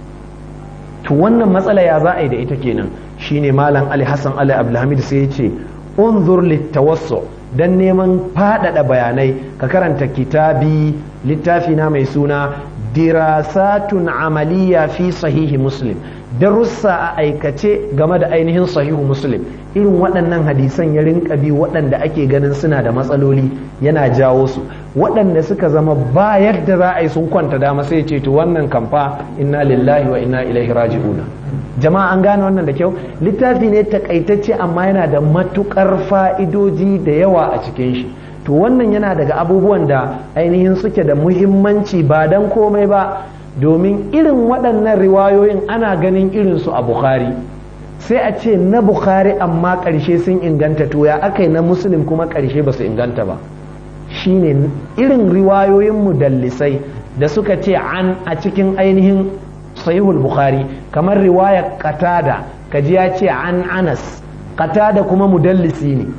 Speaker 2: to wannan matsala ya za a yi da ita kenan shine malam Ali Hassan Ali Abdulhamid sai ya ce unzur littawassu dan neman faɗaɗa bayanai ka karanta kitabi littafi na mai suna dirasatun amaliya fi sahihi muslim, darussa a aikace game da ainihin sahihu muslim. irin waɗannan hadisan ya rinka bi waɗanda ake ganin suna da matsaloli yana jawo su, waɗanda suka zama ba yadda za a yi sun kwanta dama sai ce to wannan kamfa inna lillahi wa inna ilaihi raji'una. jama'a an gane wannan da kyau. littafi ne takaitacce amma yana da matukar fa'idoji da yawa a cikin shi. to wannan yana daga abubuwan da ainihin suke da muhimmanci ba dan komai ba domin irin waɗannan riwayoyin ana ganin irinsu a Bukhari sai a ce na Bukhari amma ƙarshe sun inganta, to ya aka yi na Muslim kuma ƙarshe ba su inganta ba. shine irin riwayoyin mudallisai da suka ce an a cikin ainihin sahihul Bukhari kamar riwayar Qatada kaji ya ce an Anas, Qatada kuma mudallisi ne.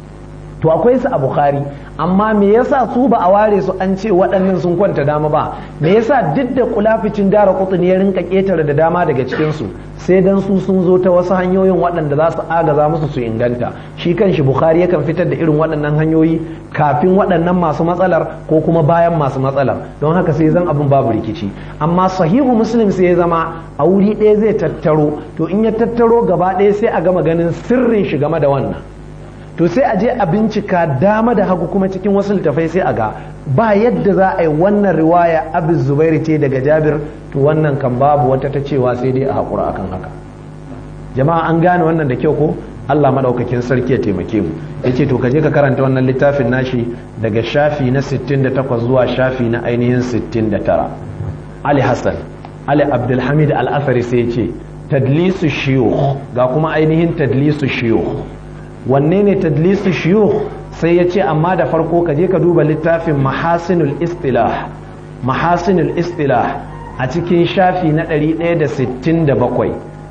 Speaker 2: to akwai su a Bukhari amma me yasa su ba a ware su an ce waɗannan sun kwanta dama ba? me yasa duk da kulaficin dara kutuni ya rinka ketare da dama daga cikin su sai dan su sun zo ta wasu hanyoyin waɗanda za su agaza musu su inganta. shi kanshi Bukhari yakan fitar da irin waɗannan hanyoyi kafin waɗannan masu matsalar ko kuma bayan masu matsalar, don haka sai zan abin babu rikici. amma sahihu Muslim sai ya zama a wuri ɗaya zai tattaro, to in ya tattaro gaba ɗaya sai a gama ganin sirrin shi game da wannan. to sai a je a bincika dama da hagu kuma cikin wasu littafai sai a ga ba yadda za a yi wannan riwaya abu zubairi ce daga jabir, to wannan kan babu wata ta cewa sai dai a haƙura akan haka. jama'a an gane wannan da kyau ko. Allah madaukakin sarki ya taimake mu. yace to ka je ka karanta wannan littafin nashi daga shafi na sittin da takwas zuwa shafi na ainihin sittin da tara. Ali Hassan Ali Abdulhamid Al-Athari sai ya ce tadlisu shuyukh, ga kuma ainihin tadlisu shuyukh. wanne ne tadlisu shuyukh? sai ya ce amma da farko ka je ka duba littafin mahasinul istilah mahasinul istilah a cikin shafi na ɗari ɗaya da sittin da bakwai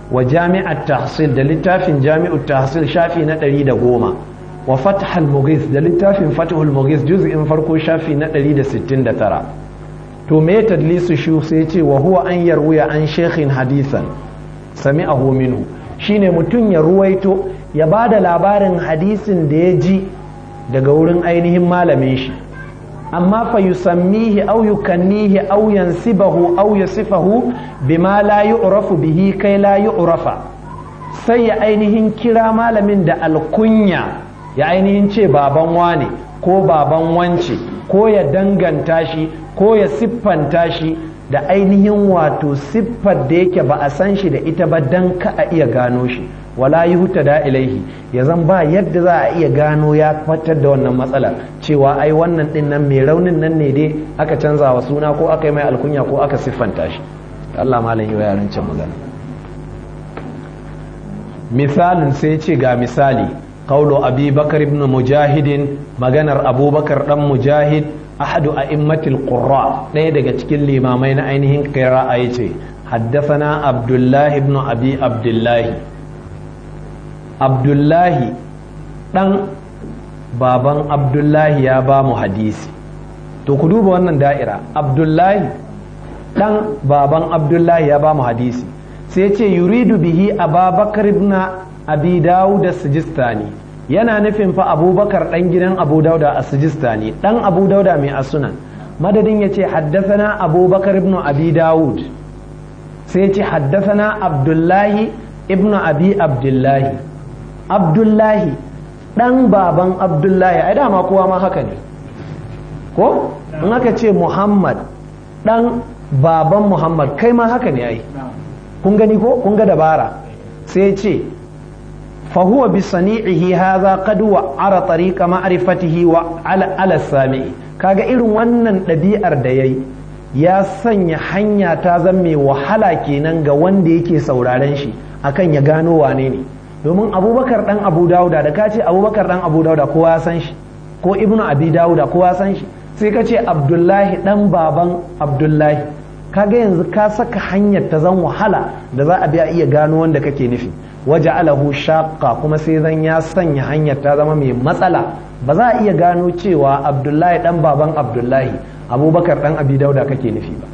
Speaker 2: wa jami'at tahsil da littafin jami'ut tahsil shafi na ɗari da goma wa fathul mughis da littafin fathul mughis juz'in farko shafi na ɗari da sittin da tara. to me tadlisu shu sai ce wa huwa an yarwiya an shaykhin hadisan sami'ahu minhu shine mutum ya ruwaito ya bada labarin hadisin da ya ji daga wurin ainihin malamin shi amma fa yusammihi aw yukannihi aw yansibahu aw yasifahu bima la yu'rafu bihi kai la yu'rafa sai ya ainihin kira malamin da alkunya ya ainihin ce baban wane ko baban wance ko ya danganta shi ko ya siffanta shi da ainihin wato siffar da yake ba a san shi da ita ba dan ka a iya gano shi wala yuhtada ilaihi ya zan ba yadda za a iya gano ya fatar da wannan matsalar cewa ai wannan din nan mai raunin nan ne dai aka canza wa suna ko aka yi mai alkunya ko aka siffanta shi. Allah malam yi yaran can magana. Misalin sai ce ga misali qawlu Abi Bakar ibn Mujahidin maganar Abubakar dan Mujahid ahadu a'immatil qurra ɗaya daga cikin limamai na ainihin qira'a yace haddathana Abdullah ibn Abi Abdullah Abdullahi ɗan baban Abdullahi ya ba mu hadisi. To ku duba wannan da'ira, Abdullahi ɗan baban Abdullahi ya ba mu hadisi. Sai ce yuridu bihi Ababakar ibn Abi Dawud as-Sijistani. Yana nufin fa Abubakar ɗan gidan Abu Dauda as-Sijistani, ɗan Abu Dauda mai asunan. Madadin ya ce haddasana Abubakar ibn Abi Dawud. Sai ce haddasana Abdullahi ibn Abi Abdullahi. Abdullahi ɗan baban Abdullahi ai dama kowa ma haka ne ko in aka ce Muhammad ɗan baban Muhammad kai ma haka ne ai kun gani ko kun ga dabara sai ce fahuwa bi sani'ihi hadha qad wa'ara tariqa ma'rifatihi wa ala ala sami kaga irin wannan ɗabi'ar da yayi ya sanya hanya ta zan mai wahala kenan ga wanda yake sauraren shi akan ya gano wane ne domin abubakar dan abu dauda da ka ce abubakar dan abu dauda kowa ya san shi ko ibnu abi dauda kowa ya san shi sai ka ce abdullahi dan baban abdullahi kaga yanzu ka saka hanyar ta zan wahala da za a biya iya gano wanda kake nufi waje alahu shaqqa kuma sai zan ya sanya hanyar ta zama mai matsala ba za a iya gano cewa abdullahi dan baban abdullahi abubakar dan abi dauda kake nufi ba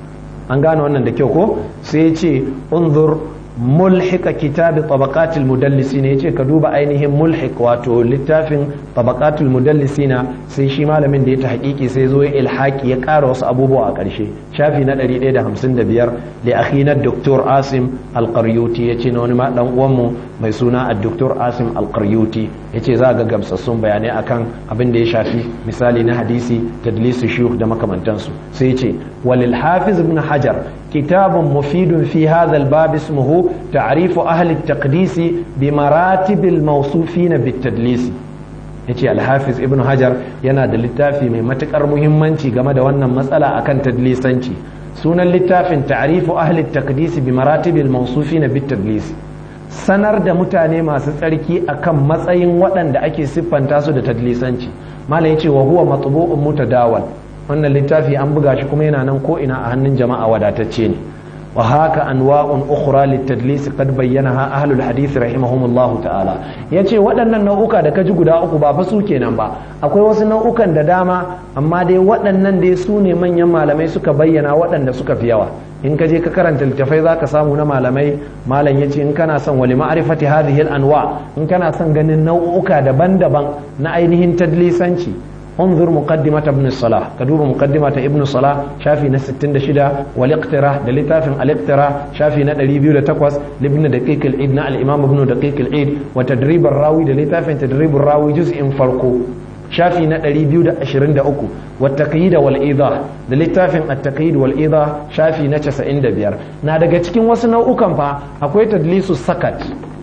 Speaker 2: an gane wannan da kyau ko sai ya ce unzur mulhika kitabi tabaqatil mudallisina yace ka duba ainihin mulhik wato littafin tabaqatul mudallisina sai shi malamin da ya ta hakiki sai zo ya ilhaki ya ƙara wasu abubuwa a ƙarshe shafi na ɗari ɗaya da hamsin da biyar li akhina doktor Asim Al-Qaryuti yace na wani ma dan uwanmu mai suna ad-doktor Asim Al-Qaryuti yace za ga gamsassun bayanai akan abin da ya shafi misali na hadisi tadlisu shuyukh da makamantansu sai yace walil hafiz ibn hajar kitabun mufidun fi hadha al-bab ismuhu تعريف أهل التقديس بمراتب الموصوفين بالتدليس yace alhafiz ibn hajar yana da littafi mai matukar muhimmanci game da wannan matsala akan tadlisanci sunan littafin ta'rifu ahli at-taqdis bi maratib al-mawsufin bit-tadlis sanar da mutane masu tsarki akan matsayin waɗanda ake siffanta su da tadlisanci malam yace wa huwa matbu'un mutadawal wannan littafi an buga shi kuma yana nan ko ina a hannun jama'a wadatacce ne وهاك أنواع أخرى للتدليس قد بينها أهل الحديث رحمهم الله تعالى yace waɗannan nau'uka da kaji guda uku ba fa su kenan ba akwai wasu nau'ukan da dama amma dai waɗannan dai su ne manyan malamai suka bayyana waɗanda suka fi yawa in ka je ka karanta littafai zaka samu na malamai malam yace in kana son wali ma'rifati hadhihi al-anwa in kana son ganin nau'uka daban-daban na ainihin tadlisanci انظر مقدمة ابن الصلاح كدوب مقدمة ابن الصلاح شافي نس ستين شدة والاقتراح دلتافن الاقتراح شافي ندري بيو تقوس لابن دقيق العيد نا الإمام ابن دقيق العيد وتدريب الراوي دلتافن تدريب الراوي جزء فرقو شافي ندري بيو أشرين دا أكو والتقييد والإيضاح دلتافن التقييد والإيضاح شافي نتشس عند بيار نادق تكين وسنا أكم فا أكوي تدليس السكت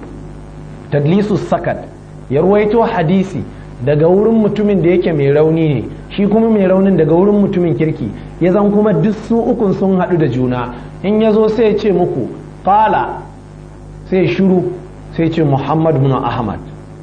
Speaker 2: تدليس السكت يرويتو حديثي daga wurin mutumin da yake mai rauni ne shi kuma mai raunin daga wurin mutumin kirki ya zan kuma duk su ukun sun haɗu da juna in ya zo sai ce muku ƙala sai shuru sai ce Muhammad bin Ahmad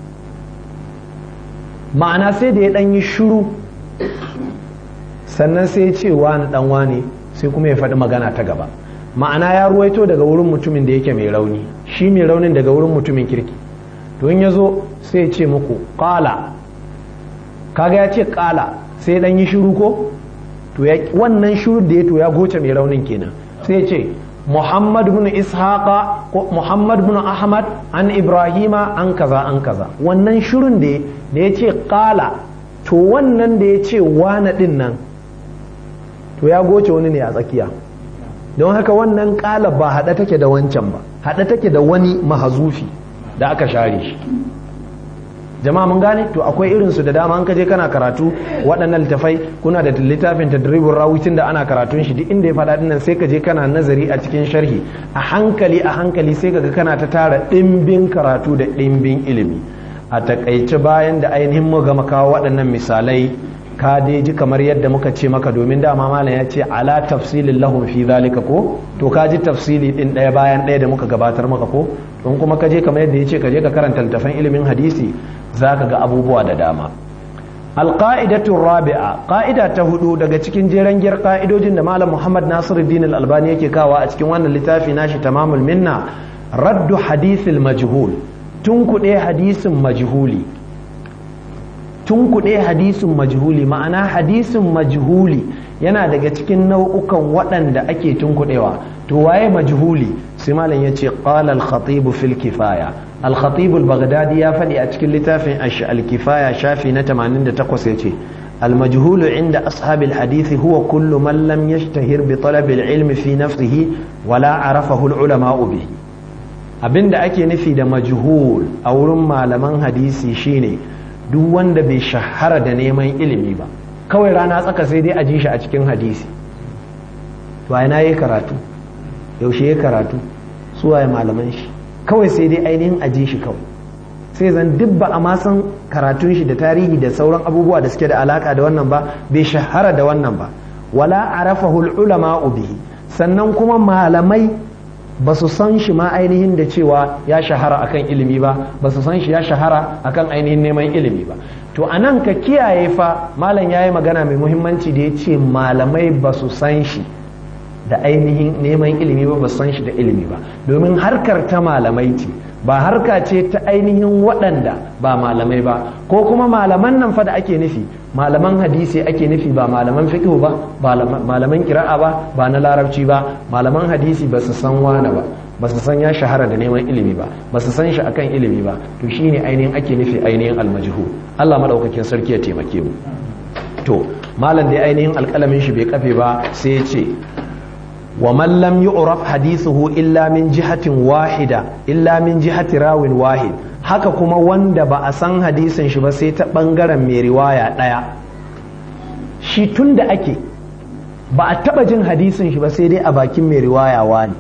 Speaker 2: ma'ana sai da ya ɗan yi shuru sannan sai ce wani ɗan wani sai kuma ya faɗi magana ta gaba ma'ana ya ruwaito daga wurin mutumin da yake mai rauni shi mai raunin daga wurin mutumin kirki to in ya zo sai ce muku qala kaga ya ce qala sai dan yi shiru ko to wannan shiru da ya to ya goce mai raunin kenan sai ya ce Muhammad bin Ishaqa ko Muhammad bin Ahmad an Ibrahima an kaza an kaza wannan shirun da da ya ce qala to wannan da ya ce wana din nan to ya goce wani ne a tsakiya don haka wannan qala ba hada take da wancan ba hada take da wani mahazufi da aka share shi jama'a mun gane to akwai irin su da dama an kaje kana karatu waɗannan littafai kuna da littafin tadribur rawi tun da ana karatun shi duk inda ya faɗa dinnan sai ka je kana nazari a cikin sharhi a hankali a hankali sai kaga kana ta tara ɗimbin karatu da ɗimbin ilimi a takaice bayan da ainihin mu gama kawo waɗannan misalai ka dai ji kamar yadda muka ce maka domin dama malam ya ce ala tafsilin lahum fi zalika ko to ka ji tafsili din ɗaya bayan ɗaya da muka gabatar maka ko don kuma ka je kamar yadda ya ce ka je ka karanta littafin ilimin hadisi za ka ga abubuwa da dama alƙa'idatu rabi'a ƙa'ida ta hudu daga cikin jeren giyar ƙa'idojin da malam muhammad nasiruddin al-albani yake kawa a cikin wannan littafi nashi tamamul minna raddu hadithil majhul tun kuɗe hadisin majhuli tun kuɗe hadisin majhuli ma'ana hadisin majhuli yana daga cikin nau'ukan waɗanda ake tun kuɗewa to waye majhuli sai malam ya ce qala al-khatib fil kifaya al-khatib al-baghdadi ya faɗi a cikin littafin al-kifaya shafi na tamanin da takwas yace al-majhulu inda ashab al-hadith huwa kullu man lam yashtahir bi talab al-ilm fi nafsihi wala arafahu al-ulama bihi abinda ake nufi da majhul a wurin malaman hadisi shine duk wanda bai shahara da neman ilimi ba kawai rana tsaka sai dai a ji shi a cikin hadisi to ai na yi karatu yaushe ya karatu suwaye malaman shi kawai sai dai ainihin a ji shi kawai sai zan duk ba a ma san karatun shi da tarihi da sauran abubuwa da suke da alaka da wannan ba bai shahara da wannan ba wala arafahu ulama bihi sannan kuma malamai ba su san shi ma ainihin da cewa ya shahara akan ilimi ba ba su san shi ya shahara akan ainihin neman ilimi ba to anan ka kiyaye fa malam ya yi magana mai muhimmanci da ya ce malamai ba su san shi da ainihin neman ilimi ba ba su san shi da ilimi ba domin harkar ta malamai ce ba harka ce ta ainihin waɗanda ba malamai ba ko kuma malaman nan fa da ake nufi malaman hadisi ake nufi ba malaman fiqh ba malaman kira'a ba ba na larabci ba malaman hadisi ba su san wani ba ba su san ya shahara da neman ilimi ba ba su san shi akan ilimi ba to shine ainihin ake nufi ainihin almajhul Allah madaukakin sarki ya taimake mu to malam dai ainihin alƙalamin shi bai kafe ba sai ya ce wa man lam yu'raf hadithuhu illa min jihatin wahida illa min jihati rawin wahid haka kuma wanda ba a san hadisin shi ba sai ta bangaren mai riwaya daya shi tun da ake ba a taba jin hadisin shi ba sai dai a bakin mai riwaya wani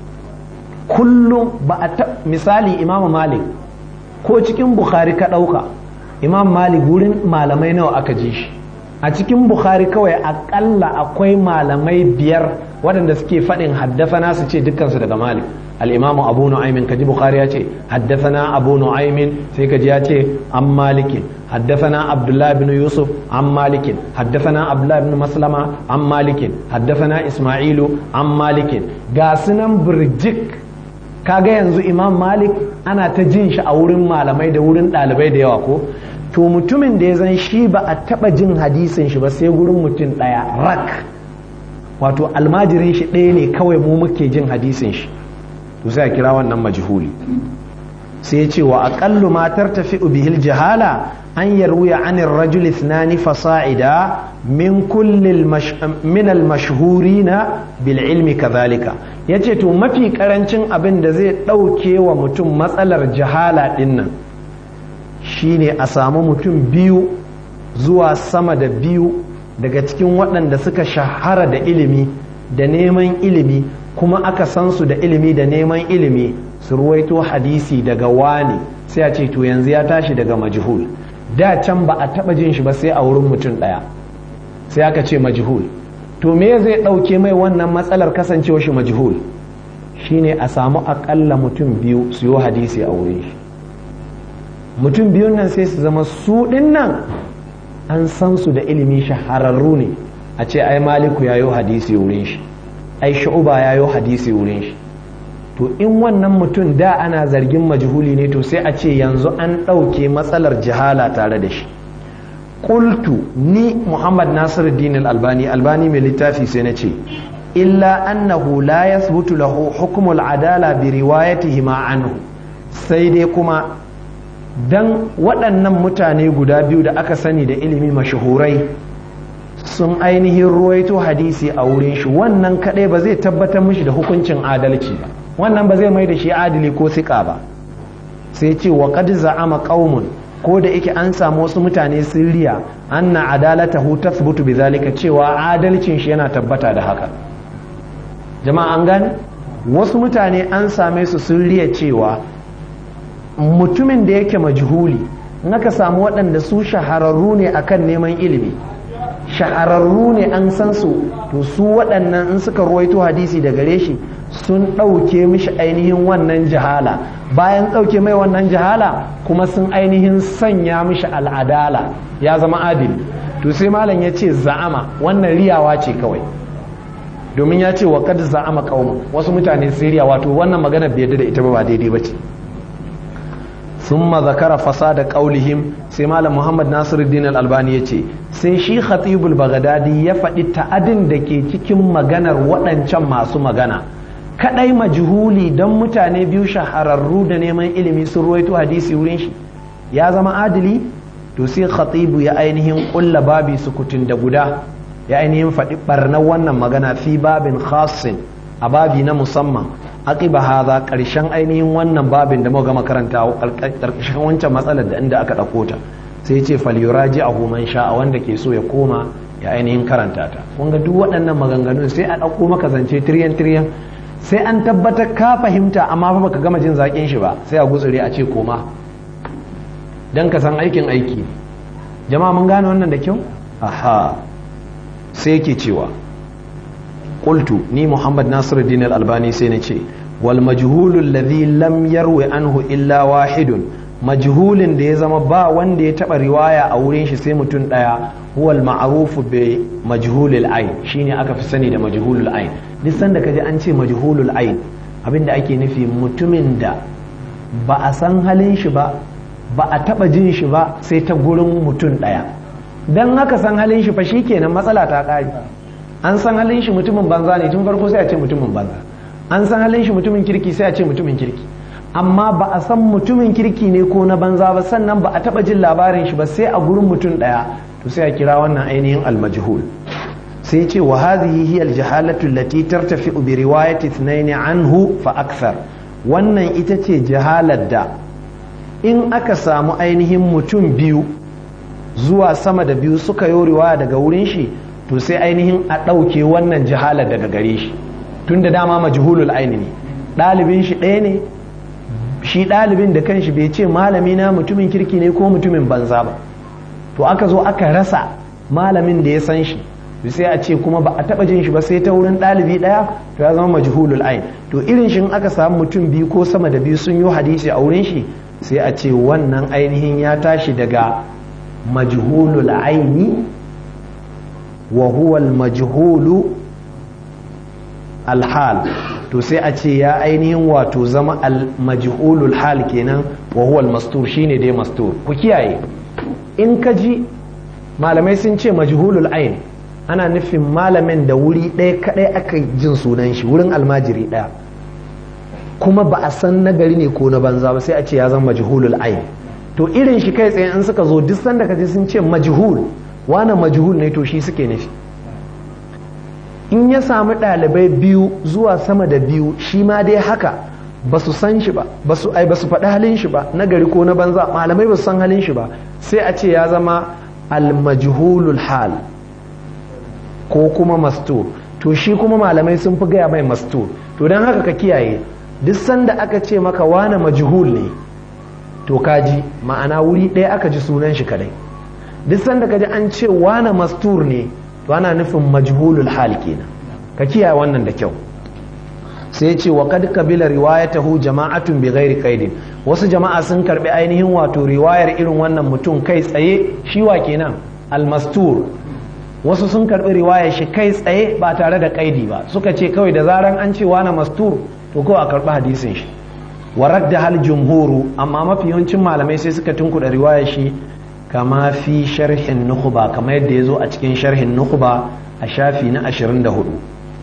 Speaker 2: kullum ba a ta misali imamu malik ko cikin bukhari ka dauka imam malik wurin malamai nawa aka ji shi a cikin bukhari kawai akalla akwai malamai biyar waɗanda suke faɗin haddafana su ce dukkansu daga malik al'imamu abu nu'aymin kaji bukhari ya ce haddafana abu nu'aymin sai kaji ya ce an malikin haddafana abdullahi bin yusuf an malikin haddafana abdullahi bin maslama an malikin haddafana ismailu an malikin ga sunan birjik kaga yanzu imam malik ana ta jin shi a wurin malamai da wurin ɗalibai da yawa ko to mutumin da ya zan shi ba a taba jin hadisin shi ba sai gurin mutum ɗaya rak wato almajirin shi ɗaya ne kawai mu muke jin hadisin shi to sai a kira wannan majhuli sai ya ce wa aqallu ma tartafi'u bihil jahala an yarwiya anir rajul ithnani fasa'ida min kulli min al mashhurina bil ilmi kadhalika yace to mafi karancin abin da zai dauke wa mutum matsalar jahala dinnan shine a samu mutum biyu zuwa sama da biyu daga cikin waɗanda suka shahara da ilimi da neman ilimi kuma aka san su da ilimi da neman ilimi su ruwaito hadisi daga wani sai a ce to yanzu ya tashi daga majhul da can ba a taɓa jin shi ba sai a wurin mutum ɗaya sai aka ce majhul to me zai ɗauke mai wannan matsalar kasancewa shi majhul shine a samu aƙalla mutum biyu su yi hadisi a wurin shi mutum biyun nan sai su zama su ɗin nan an san su da ilimi shahararru ne a ce ai maliku ya yi hadisi wurin shi ai shu'ba yayo hadisi wurin shi. To in wannan mutum da ana zargin majhuli ne to sai a ce yanzu an ɗauke matsalar jahala tare da shi. Qultu ni Muhammad Nasiruddin al-Albani albani mai littafi sai na ce illa annahu la yasbutu lahu hukmul adala bi riwayatihi ma anhu, sai dai kuma dan waɗannan mutane guda biyu da aka sani da ilimi mashahurai sun ainihin ruwaito hadisi a wurin shi, wannan kadai ba zai tabbatar mishi da hukuncin adalci ba, wannan ba zai mai da shi adili ko siƙa ba. sai ce wa qad za'ama qaumun, ko da yake an samu wasu mutane sun riya anna adalatahu tathbutu bizalika, cewa adalcin shi yana tabbata da haka. Jama'a an gane, wasu mutane an same su sun riya cewa mutumin da yake majhuli in aka samu waɗanda su shahararru ne akan neman ilimi, shahararru ne an san su, to su waɗannan in suka ruwaito hadisi da gare shi sun ɗauke mishi ainihin wannan jahala, bayan ɗauke mai wannan jahala kuma sun ainihin sanya mishi al'adala, ya zama adili. To sai malam ya ce za'ama, wannan riyawa ce kawai, domin ya ce wa kad za'ama qaum, wasu mutane sai riya, wato wannan magana bai yadda da ita ba, ba daidai ba ce. ثم ذكر فساد قولهم, sai malam Muhammad Nasiruddin al-Albani yace sai shi Khatibul Baghdadi ya faɗi ta'adin da ke cikin maganar waɗancan masu magana, kadai majhuli don mutane biyu shahararru da neman ilimi sun ruwaito hadisi wurin shi ya zama adili. To sai Khatibu ya ainihin kulla babi sukutun da guda, ya ainihin faɗi barnar wannan magana fi babin khassin, a babi na musamman. aqiba hadha, karshen ainihin wannan babin da muka gama karanta karshen wancan matsalar da inda aka dauko ta, sai yace falyuraji'ahu man sha'a, wanda ke so ya koma ya ainihin karanta ta. kun ga duk waɗannan maganganun sai a dauko maka zance tiryan tiryan, sai an tabbatar ka fahimta amma fa baka gama jin zakin shi ba, sai a gutsure a ce koma, dan ka san aikin aiki. Jama'a mun gane wannan da kyau? Aha, sai yake cewa qultu ni Muhammad Nasiruddin al-Albani sai na ce wal majhulu alladhi lam yarwi anhu illa wahidun, majhulin da ya zama ba wanda ya taba riwaya a wurin shi sai mutum daya, huwal ma'rufu bi majhulil ayn, shine aka fi sani da majhulul ayn. duk sanda kaji an ce majhulul ayn, abinda ake nufi mutumin da ba a san halin shi ba, ba a taba jin shi ba sai ta gurin mutum daya. dan haka san halin shi fa shikenan matsala ta kare. an san halin shi mutumin banza ne tun farko sai a ce mutumin banza, an san halin shi mutumin kirki sai a ce mutumin kirki, amma ba a san mutumin kirki ne ko na banza ba, sannan ba a taba jin labarin shi ba sai a gurin mutum daya, to sai a kira wannan ainihin almajhul. sai ce wa hadhihi hiya aljahalatu allati tartafi'u bi riwayati ithnain anhu fa akthar, wannan ita ce jahalar da in aka samu ainihin mutum biyu zuwa sama da biyu suka yi riwaya daga wurin shi, to sai ainihin a ɗauke wannan jahalar daga gare shi, tun da dama majhulul aini ne, ɗalibin shi ɗaya ne, shi ɗalibin da kanshi bai ce malami na mutumin kirki ne ko mutumin banza ba, to aka zo aka rasa malamin da ya san shi, sai a ce kuma ba a taɓa jin shi ba sai ta wurin ɗalibi ɗaya, to ya zama majhulul ain. to irin shi aka samu mutum biyu ko sama da biyu sun yi hadisi a wurin shi, sai a ce wannan ainihin ya tashi daga majhulul aini wa huwa al-majhulu al-hal, to sai a ce ya ainihin wato zama al-majhulul hal kenan, wa huwa al-mastur, shine dai mastur. ku kiyaye, in ka ji malamai sun ce majhulul ain, ana nufin malamin da wuri ɗaya kaɗai aka jin sunan shi, wurin almajiri ɗaya, kuma ba a san nagari ne ko na banza ba, sai a ce ya zama majhulul ain. to irin shi kai tsaye in suka zo duk sanda ka ji sun ce majhul, wane majhul ne, to shi suke nufi. in ya samu ɗalibai biyu zuwa sama da biyu, shi ma dai haka, ba su san shi ba, ba su ai ba su faɗi halin shi ba, na gari ko na banza, malamai ba su san halin shi ba, sai a ce ya zama al-majhulul hal ko kuma mastur. to shi kuma malamai sun fi gaya mai mastur. to don haka ka kiyaye, duk sanda aka ce maka wane majhul ne, to kaji ma'ana wuri ɗaya aka ji sunan shi kadai. duk sanda ka ji an ce wane mastur ne, to ana nufin majhulul hal kenan. ka kiyaye wannan da kyau. sai ce wa kad kabila riwayatahu jama'atun bi ghairi qaidin, wasu jama'a sun karbi ainihin wato riwayar irin wannan mutum kai tsaye. shi wa kenan? al-mastur. wasu sun karɓi riwayar shi kai tsaye ba tare da kaidi ba, suka ce kawai da zaran an ce wani mastur to kawai a karɓi hadisin shi. wa radda hal jumhuru, amma mafi yawancin malamai sai suka tunkuɗa riwayar shi kama fi sharhin nukhba, kamar yadda ya zo a cikin sharhin nukhba a shafi na ashirin da hudu.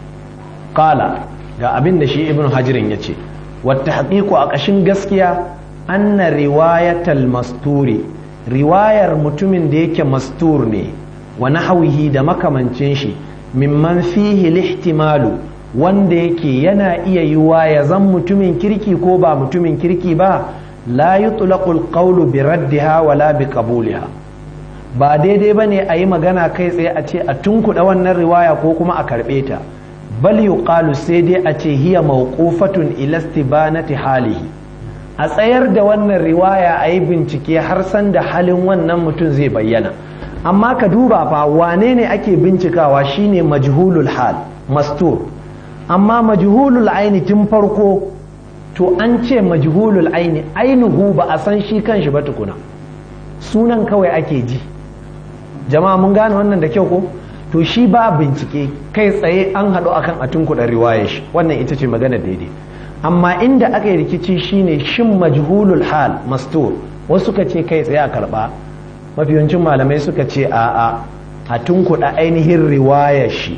Speaker 2: Qala, ga abin da shi ibn hajirin ya ce, wata haƙiƙo a ƙashin gaskiya anna riwayatal masturi, riwayar mutumin da yake mastur ne wa nahwihi da makamancin shi mimman fihi lihtimalu, wanda yake yana iya yiwa ya zan mutumin kirki ko ba mutumin kirki ba, la yutlaqul qawlu bi raddiha wala bi qabuliha, ba daidai bane a yi magana kai tsaye a ce a tunkuɗa wannan riwaya ko kuma a karɓe ta, bal yuqalu sai dai a ce hiya mawqufatun ila istibanati halihi, a tsayar da wannan riwaya a yi bincike har san da halin wannan mutum zai bayyana. Amma ka duba fa wane ne ake bincikawa? Shine majhulul hal, mastur. Amma majhulul aini tun farko to an ce majhulul aini, ainihu ba a san shi kanshi ba tukuna, sunan kawai ake ji. Jama'a mun gane wannan da kyau ko? To shi ba bincike kai tsaye an haɗu akan a tunkuɗa riwayar shi, wannan ita ce magana daidai. Amma inda aka yi rikici shine shin majhulul hal mastur, wasu suka ce kai tsaye a karɓa, mafiyancin malamai suka ce a'a a tunkuɗa ainihin riwayar shi.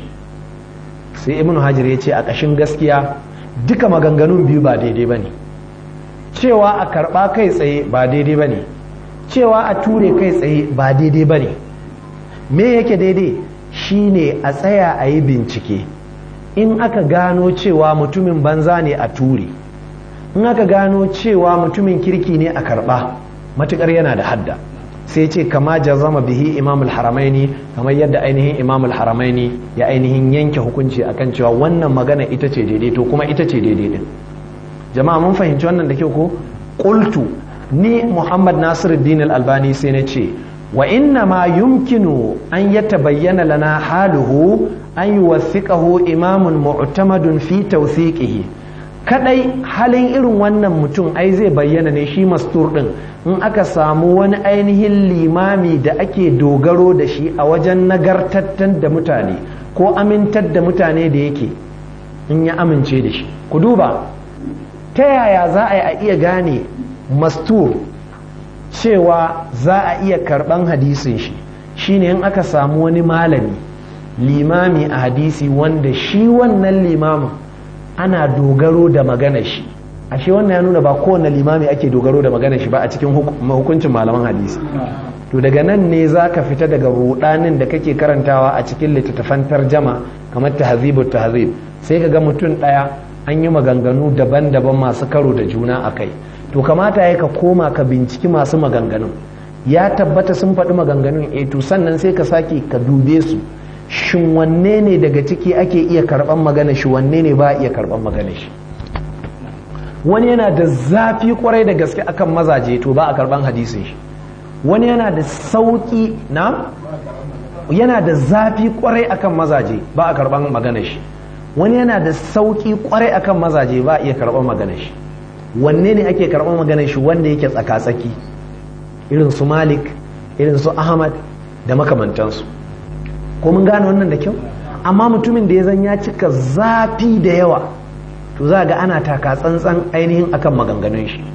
Speaker 2: Sai ibnu hajar ya ce a ƙashin gaskiya duka maganganun biyu ba daidai ba ne, cewa a karɓa kai tsaye ba daidai ba ne, cewa a ture kai tsaye ba daidai ba ne. Me yake daidai? Shine a tsaya a yi bincike, in aka gano cewa mutumin banza ne a ture, in aka gano cewa mutumin kirki ne a karɓa matuƙar yana da hadda. Sai ce kama jazama bihi imamul haramaini, kamar yadda ainihin imamul haramaini ya ainihin yanke hukunci akan cewa wannan magana ita ce daidai, to kuma ita ce daidai din. Jama'a mun fahimci wannan da kyau ko? Qultu, ni Muhammad Nasiruddin Al-Albani sai na ce wa inna ma yumkinu an yatabayyana lana haluhu an yuwathiqahu imamun mu'tamadun fi tawthiqihi, kadai halin irin wannan mutum ai zai bayyana ne shi mastur din in aka samu wani ainihin limami da ake dogaro da shi a wajen nagartattan da mutane ko amintar da mutane da yake, in ya amince da shi. Ku duba ta yaya za a yi a iya gane mastur cewa za a iya karban hadisin shi, shine in aka samu wani malami limami a hadisi wanda shi wannan limamin ana dogaro da magana shi. Ashe wannan ya nuna ba kowane limami ake dogaro da magana shi ba a cikin hukuncin malaman hadisi. To daga nan ne za ka fita daga rudanin da kake karantawa a cikin littattafan tarjama kamar tahzibut tahzib, sai ka ga mutum ɗaya an yi maganganu daban-daban masu karo da juna a kai. To kamata ya ka koma ka binciki masu maganganun, ya tabbata sun faɗi maganganun eh to sannan sai ka sake ka dube su, shin wanne ne daga ciki ake iya karɓan magana shi, wanne ne ba iya karɓan magana shi. Wani yana da zafi kwarai da gaske akan mazaje, to ba a karɓan hadisin shi. Wani yana da sauki na yana da zafi kwarai akan mazaje, ba a karɓan magana shi. Wani yana da sauki kwarai akan mazaje, ba a iya karɓan magana shi. Wanne ne ake karɓar maganar shi? Wanda yake tsaka-tsaki, irin su Malik, irin su Ahmad da makamantansu. Ko mun gane wannan da kyau? Amma mutumin da ya zan ya cika zafi da yawa, to za ga ana taka tsantsan ainihin akan maganganun shi.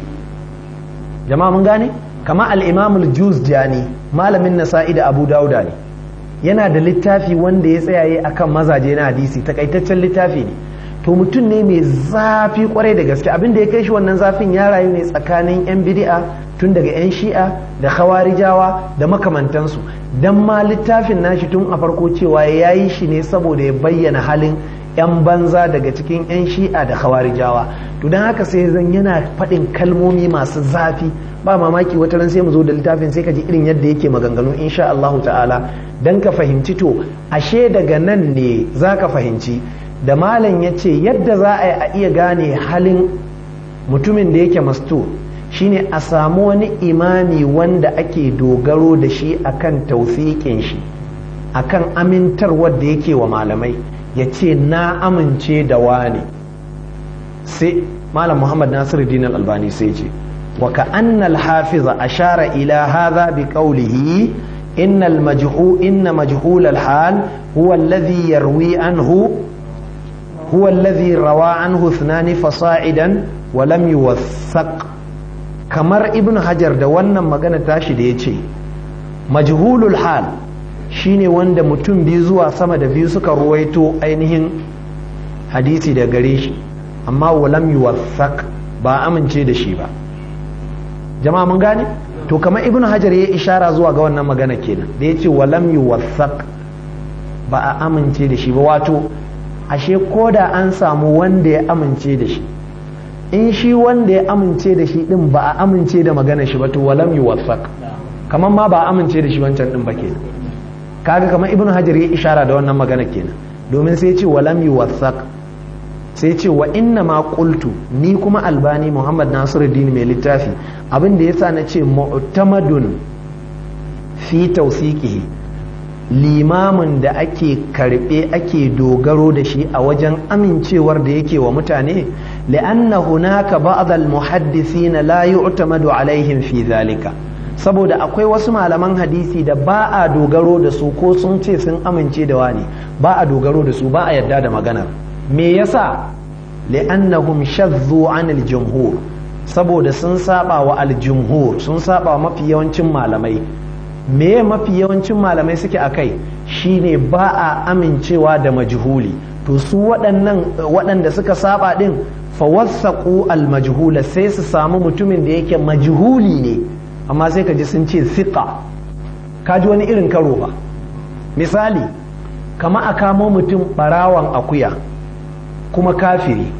Speaker 2: Jama'a mun gane? Kama al-Imam al-Juzjani, malamin Nasa'i da Abu Dawuda ne, yana da littafi wanda ya tsayaye akan mazaje na hadisi, takaitaccen littafi ne. To mutum ne mai zafi kwarai da gaske, abin da ya kai shi wannan zafin ya rayu ne tsakanin 'yan bid'a, tun daga 'yan shi'a da khawarijawa da makamantansu. Dan ma littafin nashi tun a farko cewa ya yi shi ne saboda ya bayyana halin 'yan banza daga cikin 'yan shi'a da khawarijawa. To don haka sai zan yana faɗin kalmomi masu zafi, ba mamaki wata ran sai mu zo da littafin sai ka ji irin yadda yake maganganu insha Allah ta'ala, dan ka fahimci to ashe daga nan ne za ka fahimci da malam ya ce yadda za a yi a iya gane halin mutumin da yake mastur shine a samu wani imami wanda ake dogaro da shi akan tausikin shi, akan amintarwar da yake wa malamai, ya ce na amince da wani. Sai malam Muhammad Nasiruddin Al-Albani sai ce wa ka annal hafiza ashara ila hadha bi qawlihi, innal majhu inna majhul al-hal huwa alladhi yarwi anhu huwa alladhi rawa anhu ithnani fasa'idan wa lam yuwaththaq. Kamar ibn hajar da wannan magana tashi da yace majhulul hal shine wanda mutum biyu zuwa sama da biyu suka ruwaito ainihin hadisi da gare shi amma walam yuwaththaq ba amince da shi ba. Jama'a mun gane? To kamar ibnu hajar ya ishara zuwa ga wannan magana kenan da yace walam yuwaththaq ba a amince da shi ba, wato ashe koda an samu wanda ya amince da shi, in shi wanda ya amince da shi din ba a amince da magana shi ba to walam yuwaththaq kamar ma ba a amince da shi wancan din ba kenan. Kaga kamar ibnu hajar ya ishara da wannan magana kenan domin sai ya ce walam yuwaththaq sai ce wa inna ma qultu, ni kuma albani muhammad nasiruddin mai littafi abin da yasa na ce mu'tamadun fi tawsiqihi, limamin da ake karbe ake dogaro da shi a wajen amincewar da yake wa mutane, li'anna hunaka ba'd al-muhaddithin la yu'tamadu alaihim fi zalika, saboda akwai wasu malaman hadisi da ba a dogaro da su ko sun ce sun amince da wani ba a dogaro da su, ba a yarda da maganar. Me yasa? li'annahum shaddu 'an al-jumhur, saboda sun saba wa al-jumhur, sun saba wa mafi yawancin malamai. Me mafi yawancin malamai suke akai shine ba a amincewa da majhuli. To su waɗannan waɗanda suka saba din fa wasaqu al-majhula, sai su samu mutumin da yake majhuli ne amma sai ka ji sun ce thiqa. Ka ji wani irin karo ba? Misali, kama a kamo mutum barawan akuya kuma kafiri,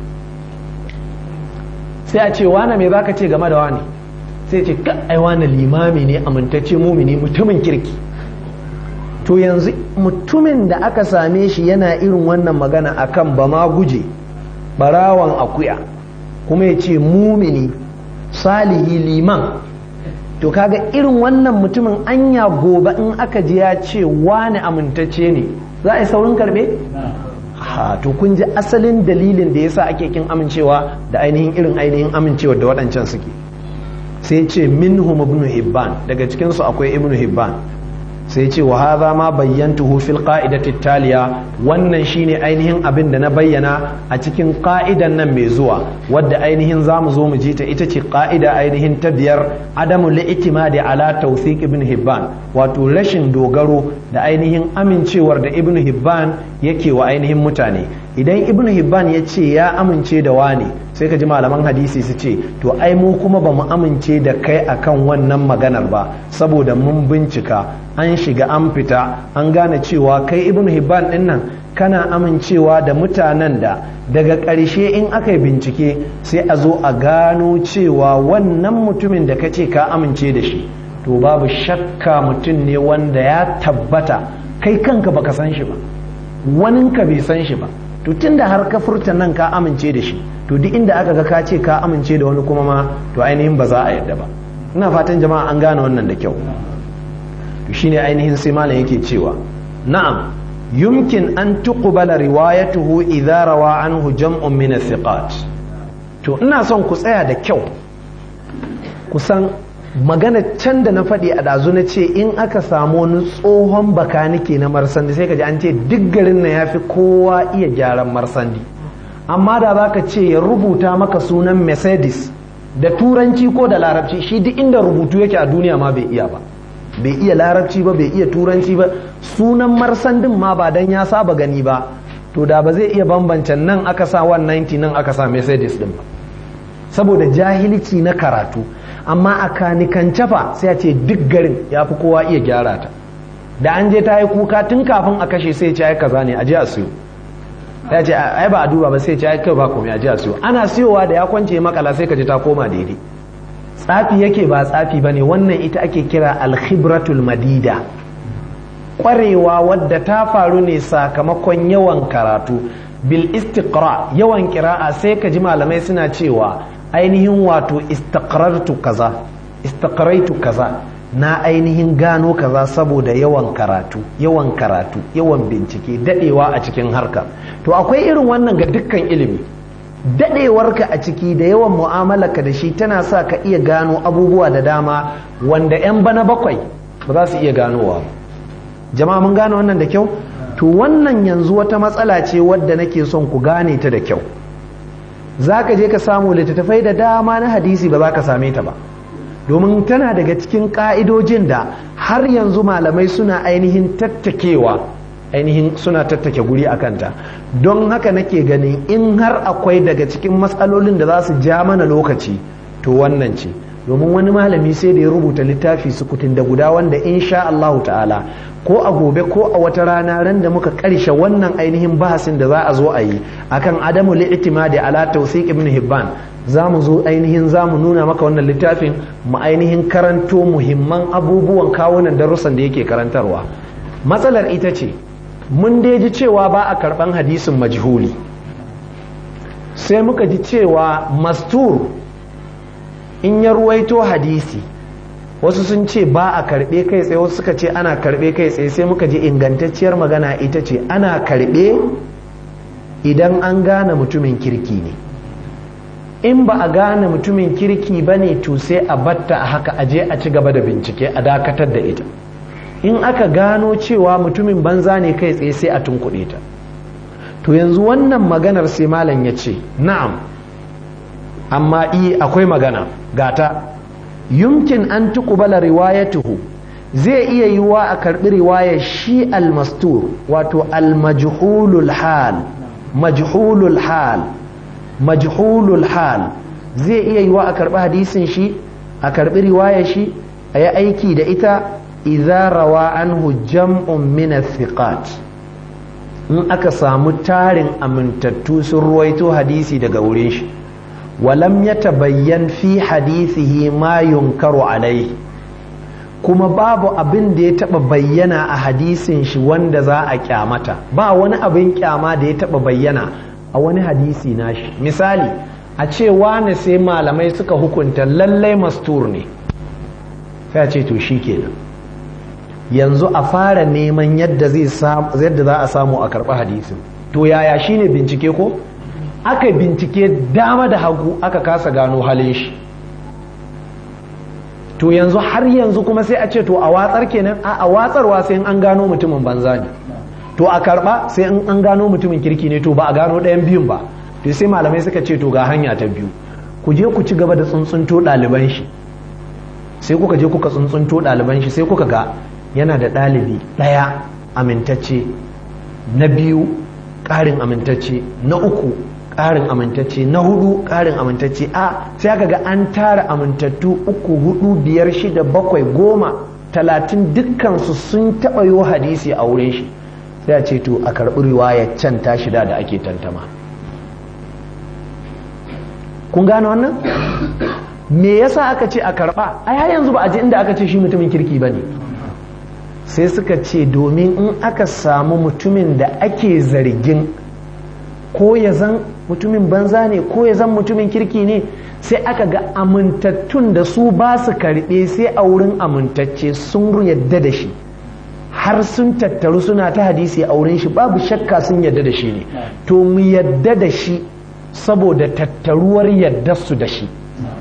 Speaker 2: sai a ce wane me za ka ce game da wane, sai ce ka ai wane limami ne amintacce mumini mutumin kirki. To yanzu mutumin da aka same shi yana irin wannan magana akan ba ma guje barawan akuya kuma ya ce mumini salihi liman, to kaga irin wannan mutumin anya gobe in aka ji ya ce wane amintacce ne za a yi saurin karbe? Ha, to kun ji asalin dalilin da yasa ake kin amincewa da ainihin irin ainihin amincewa da waɗancan suke. Sai ce minhum ibn hibban, daga cikin su akwai ibn hibban. Sai ce wa hadha ma bayyantuhu fil qa'idati taliya, wannan shine ainihin abin da na bayyana a cikin ka'idan nan mai zuwa wadda ainihin zamu zo mu ji ta, ita ce ka'ida ainihin ta biyar, adamu li'timadi ala tawthiq ibn hibban, wato rashin dogaro da ainihin amincewar da ibn hibban yake wa ainihin mutane. Idan ibn hibban ya ce ya amince da wani, sai ka ji malaman hadisi su ce to ai mu kuma ba mu amince da kai akan wannan maganar ba, saboda mun bincika an shiga an fita an gane cewa kai ibn hibban din nan kana amincewa da mutanen da daga ƙarshe in aka yi bincike sai a zo a gano cewa wannan mutumin da kace ka amince da shi to babu shakka mutum ne wanda ya tabbata kai kanka baka san shi ba, waninka bai san shi ba. To tunda har ka furta nan ka amince da shi, to duk inda aka ga ka ce ka amince da wani kuma ma to ainihin ba za a yarda ba. Ina fatan jama'a an gane wannan da kyau. To shine ainihin sai malam yake cewa na'am yumkin an tuqbala riwayatuhu idza rawa anhu jam'un min as-siqat. To ina son ku tsaya da kyau kusan magana can da na faɗi a ɗazu na ce in aka samu wani tsohon bakanike na marsandi sai ka ji an ce duk garin na ya fi kowa iya gyaran marsandi, amma da za ka ce ya rubuta maka sunan Mercedes da turanci ko da larabci, shi duk inda rubutu yake a duniya ma bai iya ba, bai iya larabci ba, bai iya turanci ba, sunan marsandin ma ba dan ya saba gani ba, to da ba zai iya bambance nan aka sa one ninety nan aka sa Mercedes din ba, saboda jahilci na karatu. Amma a kanikance fa sai a ce duk garin ya fi kowa iya gyara ta, da an je ta yi kuka tun kafin a kashe sai ce ai kaza ne a je a siyo, ya ce ai ba a duba ba sai ce ai kai ba komai a je a siyo, ana siyowa da ya kwance makala sai ka ji ta koma daidai. Tsafi yake ba tsafi ba ne, wannan ita ake kira alkhibratul madida, kwarewa wadda ta faru ne sakamakon yawan karatu. Bil istiqra, yawan kira'a, sai ka ji malamai suna cewa ainihin wato istaqrartu kaza, istaqraitu kaza, na ainihin gano kaza saboda yawan karatu, yawan karatu, yawan bincike, dadewa a cikin harka. To akwai irin wannan ga dukkan ilimi, dadewarka a ciki da yawan mu'amalarka da shi tana sa ka iya gano abubuwa da dama wanda 'yan bana bakwai ba za su iya ganowa. Jama'a mun gane wannan da kyau? To wannan yanzu wata matsala ce wadda nake son ku gane ta da kyau. Za ka je ka samu littattafai da dama na hadisi ba za ka same ta ba, domin tana daga cikin ƙa'idojin da har yanzu malamai suna ainihin tattakewa, ainihin suna tattake guri a kanta. Don haka nake ganin in har akwai daga cikin matsalolin da za su ja mana lokaci, to wannan ce. Domin wani malami sai da ya rubuta littafi sukutun da guda wanda insha Allah ta'ala ko a gobe ko a wata rana ran da muka karshe wannan ainihin bahasin da za a zo a yi akan adamu li'timadi ala tawsiq ibn hibban, za mu zo ainihin za mu nuna maka wannan littafin mu ainihin karanto muhimman abubuwan kawunan darussan da yake karantarwa. Matsalar ita ce mun dai ji cewa ba a karban hadisin majhuli, sai muka ji cewa mastur in ya ruwaito hadisi wasu sun ce ba a karbe kai tsaye, wasu suka ce ana karbe kai tsaye. Sai muka ji ingantacciyar magana ita ce ana karbe idan an gane mutumin kirki ne. In ba a gane mutumin kirki ba ne to sai a batta a haka, aje a ci gaba da bincike a dakatar da ita. In aka gano cewa mutumin banza ne kai tsaye sai a tunkuɗe ta. To yanzu wannan maganar sai malam ya ce na'am, amma i akwai magana gata, yumkin an tuqbala riwayatuhu, zai iya yiwa a karbi riwayar shi al-mastur, wato al-majhulul hal, majhulul hal, majhulul hal, zai iya yiwa a karbi hadisin shi, a karbi riwayar shi, a yi aiki da ita idza rawa anhu jam'un min athiqat, in aka samu tarin amintattu sun ruwaito hadisi daga wurin shi. ولم يتبين في حديثه ما ينكر عليه, kuma babu abin da ya taba bayyana a hadisin shi wanda za a kyamata, ba wani abin kyama da ya taba bayyana a wani hadisi nashi. Misali a ce wani sai malamai suka hukunta lallai mastur ne, sai a ce to shikenan yanzu a fara neman yadda yadda za a samu a karɓi hadisin. To yaya shine bincike ko? Aka bincike dama da hagu aka kasa gano halin shi. To yanzu har yanzu kuma sai a ce to a watsar kenan, a watsarwa sai in an gano mutumin banza ne, to a karba sai in an gano mutumin kirki ne. To ba a gano ɗayan biyun ba, to sai malamai suka ce to ga hanya ta biyu, ku je ku ci gaba da tsuntsunto ɗaliban shi. Sai kuka je kuka tsuntsunto ɗaliban shi, sai kuka ga yana da ɗalibi ɗaya amintacce, na biyu ƙarin amintacce, na uku ƙarin amintacce, na hudu ƙarin amintacce. A sai aka ga an tara amintattu uku, hudu, biyar, shida, bakwai, goma, talatin, dukkansu sun taɓa yo hadisi a wurin shi. Sai a ce to a karɓi riwaya can ta shida da ake tantama. Kun gane wannan? Me yasa aka ce a karɓa? Ai har yanzu ba a ji inda aka ce shi mutumin kirki ba ne. Sai suka ce domin in aka samu mutumin da ake zargin ko ya zan mutumin banza ne ko ya zan mutumin kirki ne, sai aka ga amintattun da su ba su karɓe sai a wurin amintacce sun yadda da shi, har sun tattaru suna ta hadisi a wurin shi, babu shakka sun yadda da shi ne. To mu yadda da shi saboda tattaruwar yadda su da shi.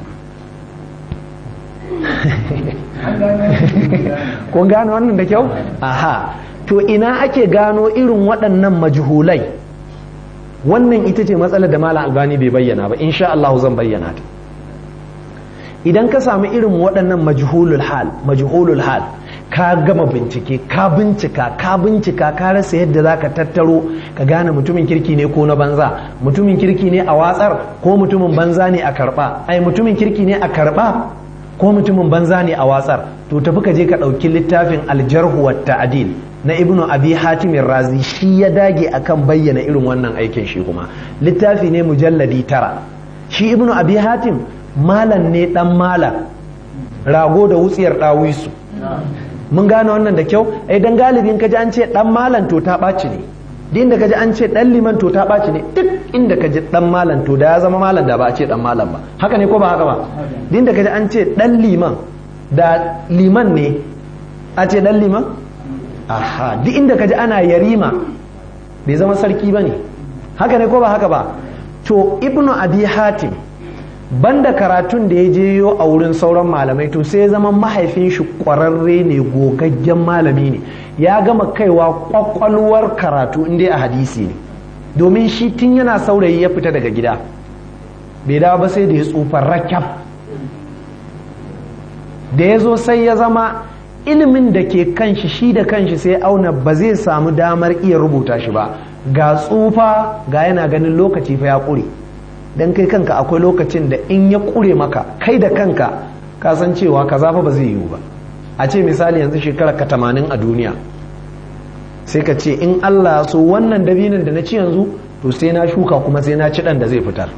Speaker 2: Kun gano wannan da kyau? Aha, to ina ake gano irin waɗannan majhulai? Wannan ita ce matsalar da Malam Albani bai bayyana ba, insha Allah zan bayyana ta. Idan ka samu irin waɗannan majhulul hal, majhulul hal, ka gama bincike, ka bincika, ka bincika, ka rasa yadda za ka tattaro ka gane mutumin kirki ne ko na banza, mutumin kirki ne a watsar ko mutumin banza ne a karɓa, ai mutumin kirki ne a karɓa ko mutumin banza ne a watsar. To tafi ka je ka ɗauki littafin aljarhu wa ta'dil na ibnu abi hatim razi, shi ya dage akan bayyana irin wannan aikin. Shi kuma littafi ne mujalladi tara. Shi ibnu abi hatim malan ne dan malam, rago da wutsiyar dawisu. Mun gane wannan da kyau? Ai dan galibin kaji an ce dan malam to ta ɓaci ne, duk inda kaji an ce dan liman to ta ɓaci ne, duk inda kaji dan malam to da ya zama malam da ba a ce dan malam ba. Haka ne ko ba haka ba? Duk inda kaji an ce dan liman da liman ne a ce dan liman. Aha, duk inda kaji ana yarima bai zama sarki ba ne. Haka ne ko ba haka ba? To ibnu abi hatim banda karatun da ya je yo a wurin sauran malamai to sai ya zama mahaifin shi kwararre ne gogaggen malami ne ya gama kaiwa kwakwalwar karatu inda a hadisi ne domin shi tun yana saurayi ya fita daga gida bai dawo ba sai da ya tsufa rakab da ya zo sai ya zama ilimin da ke kanshi shi da kanshi sai auna ba zai samu damar iya rubuta shi ba ga tsufa ga yana ganin lokaci fa ya ƙure dan kai kanka akwai lokacin da in ya ƙure maka kai da kanka ka san cewa kaza fa ba zai yiwu ba a ce misali yanzu shekarar ka tamanin a duniya sai ka ce in Allah so wannan dabinin da na ci yanzu to sai na shuka kuma sai na ci dan da zai fitar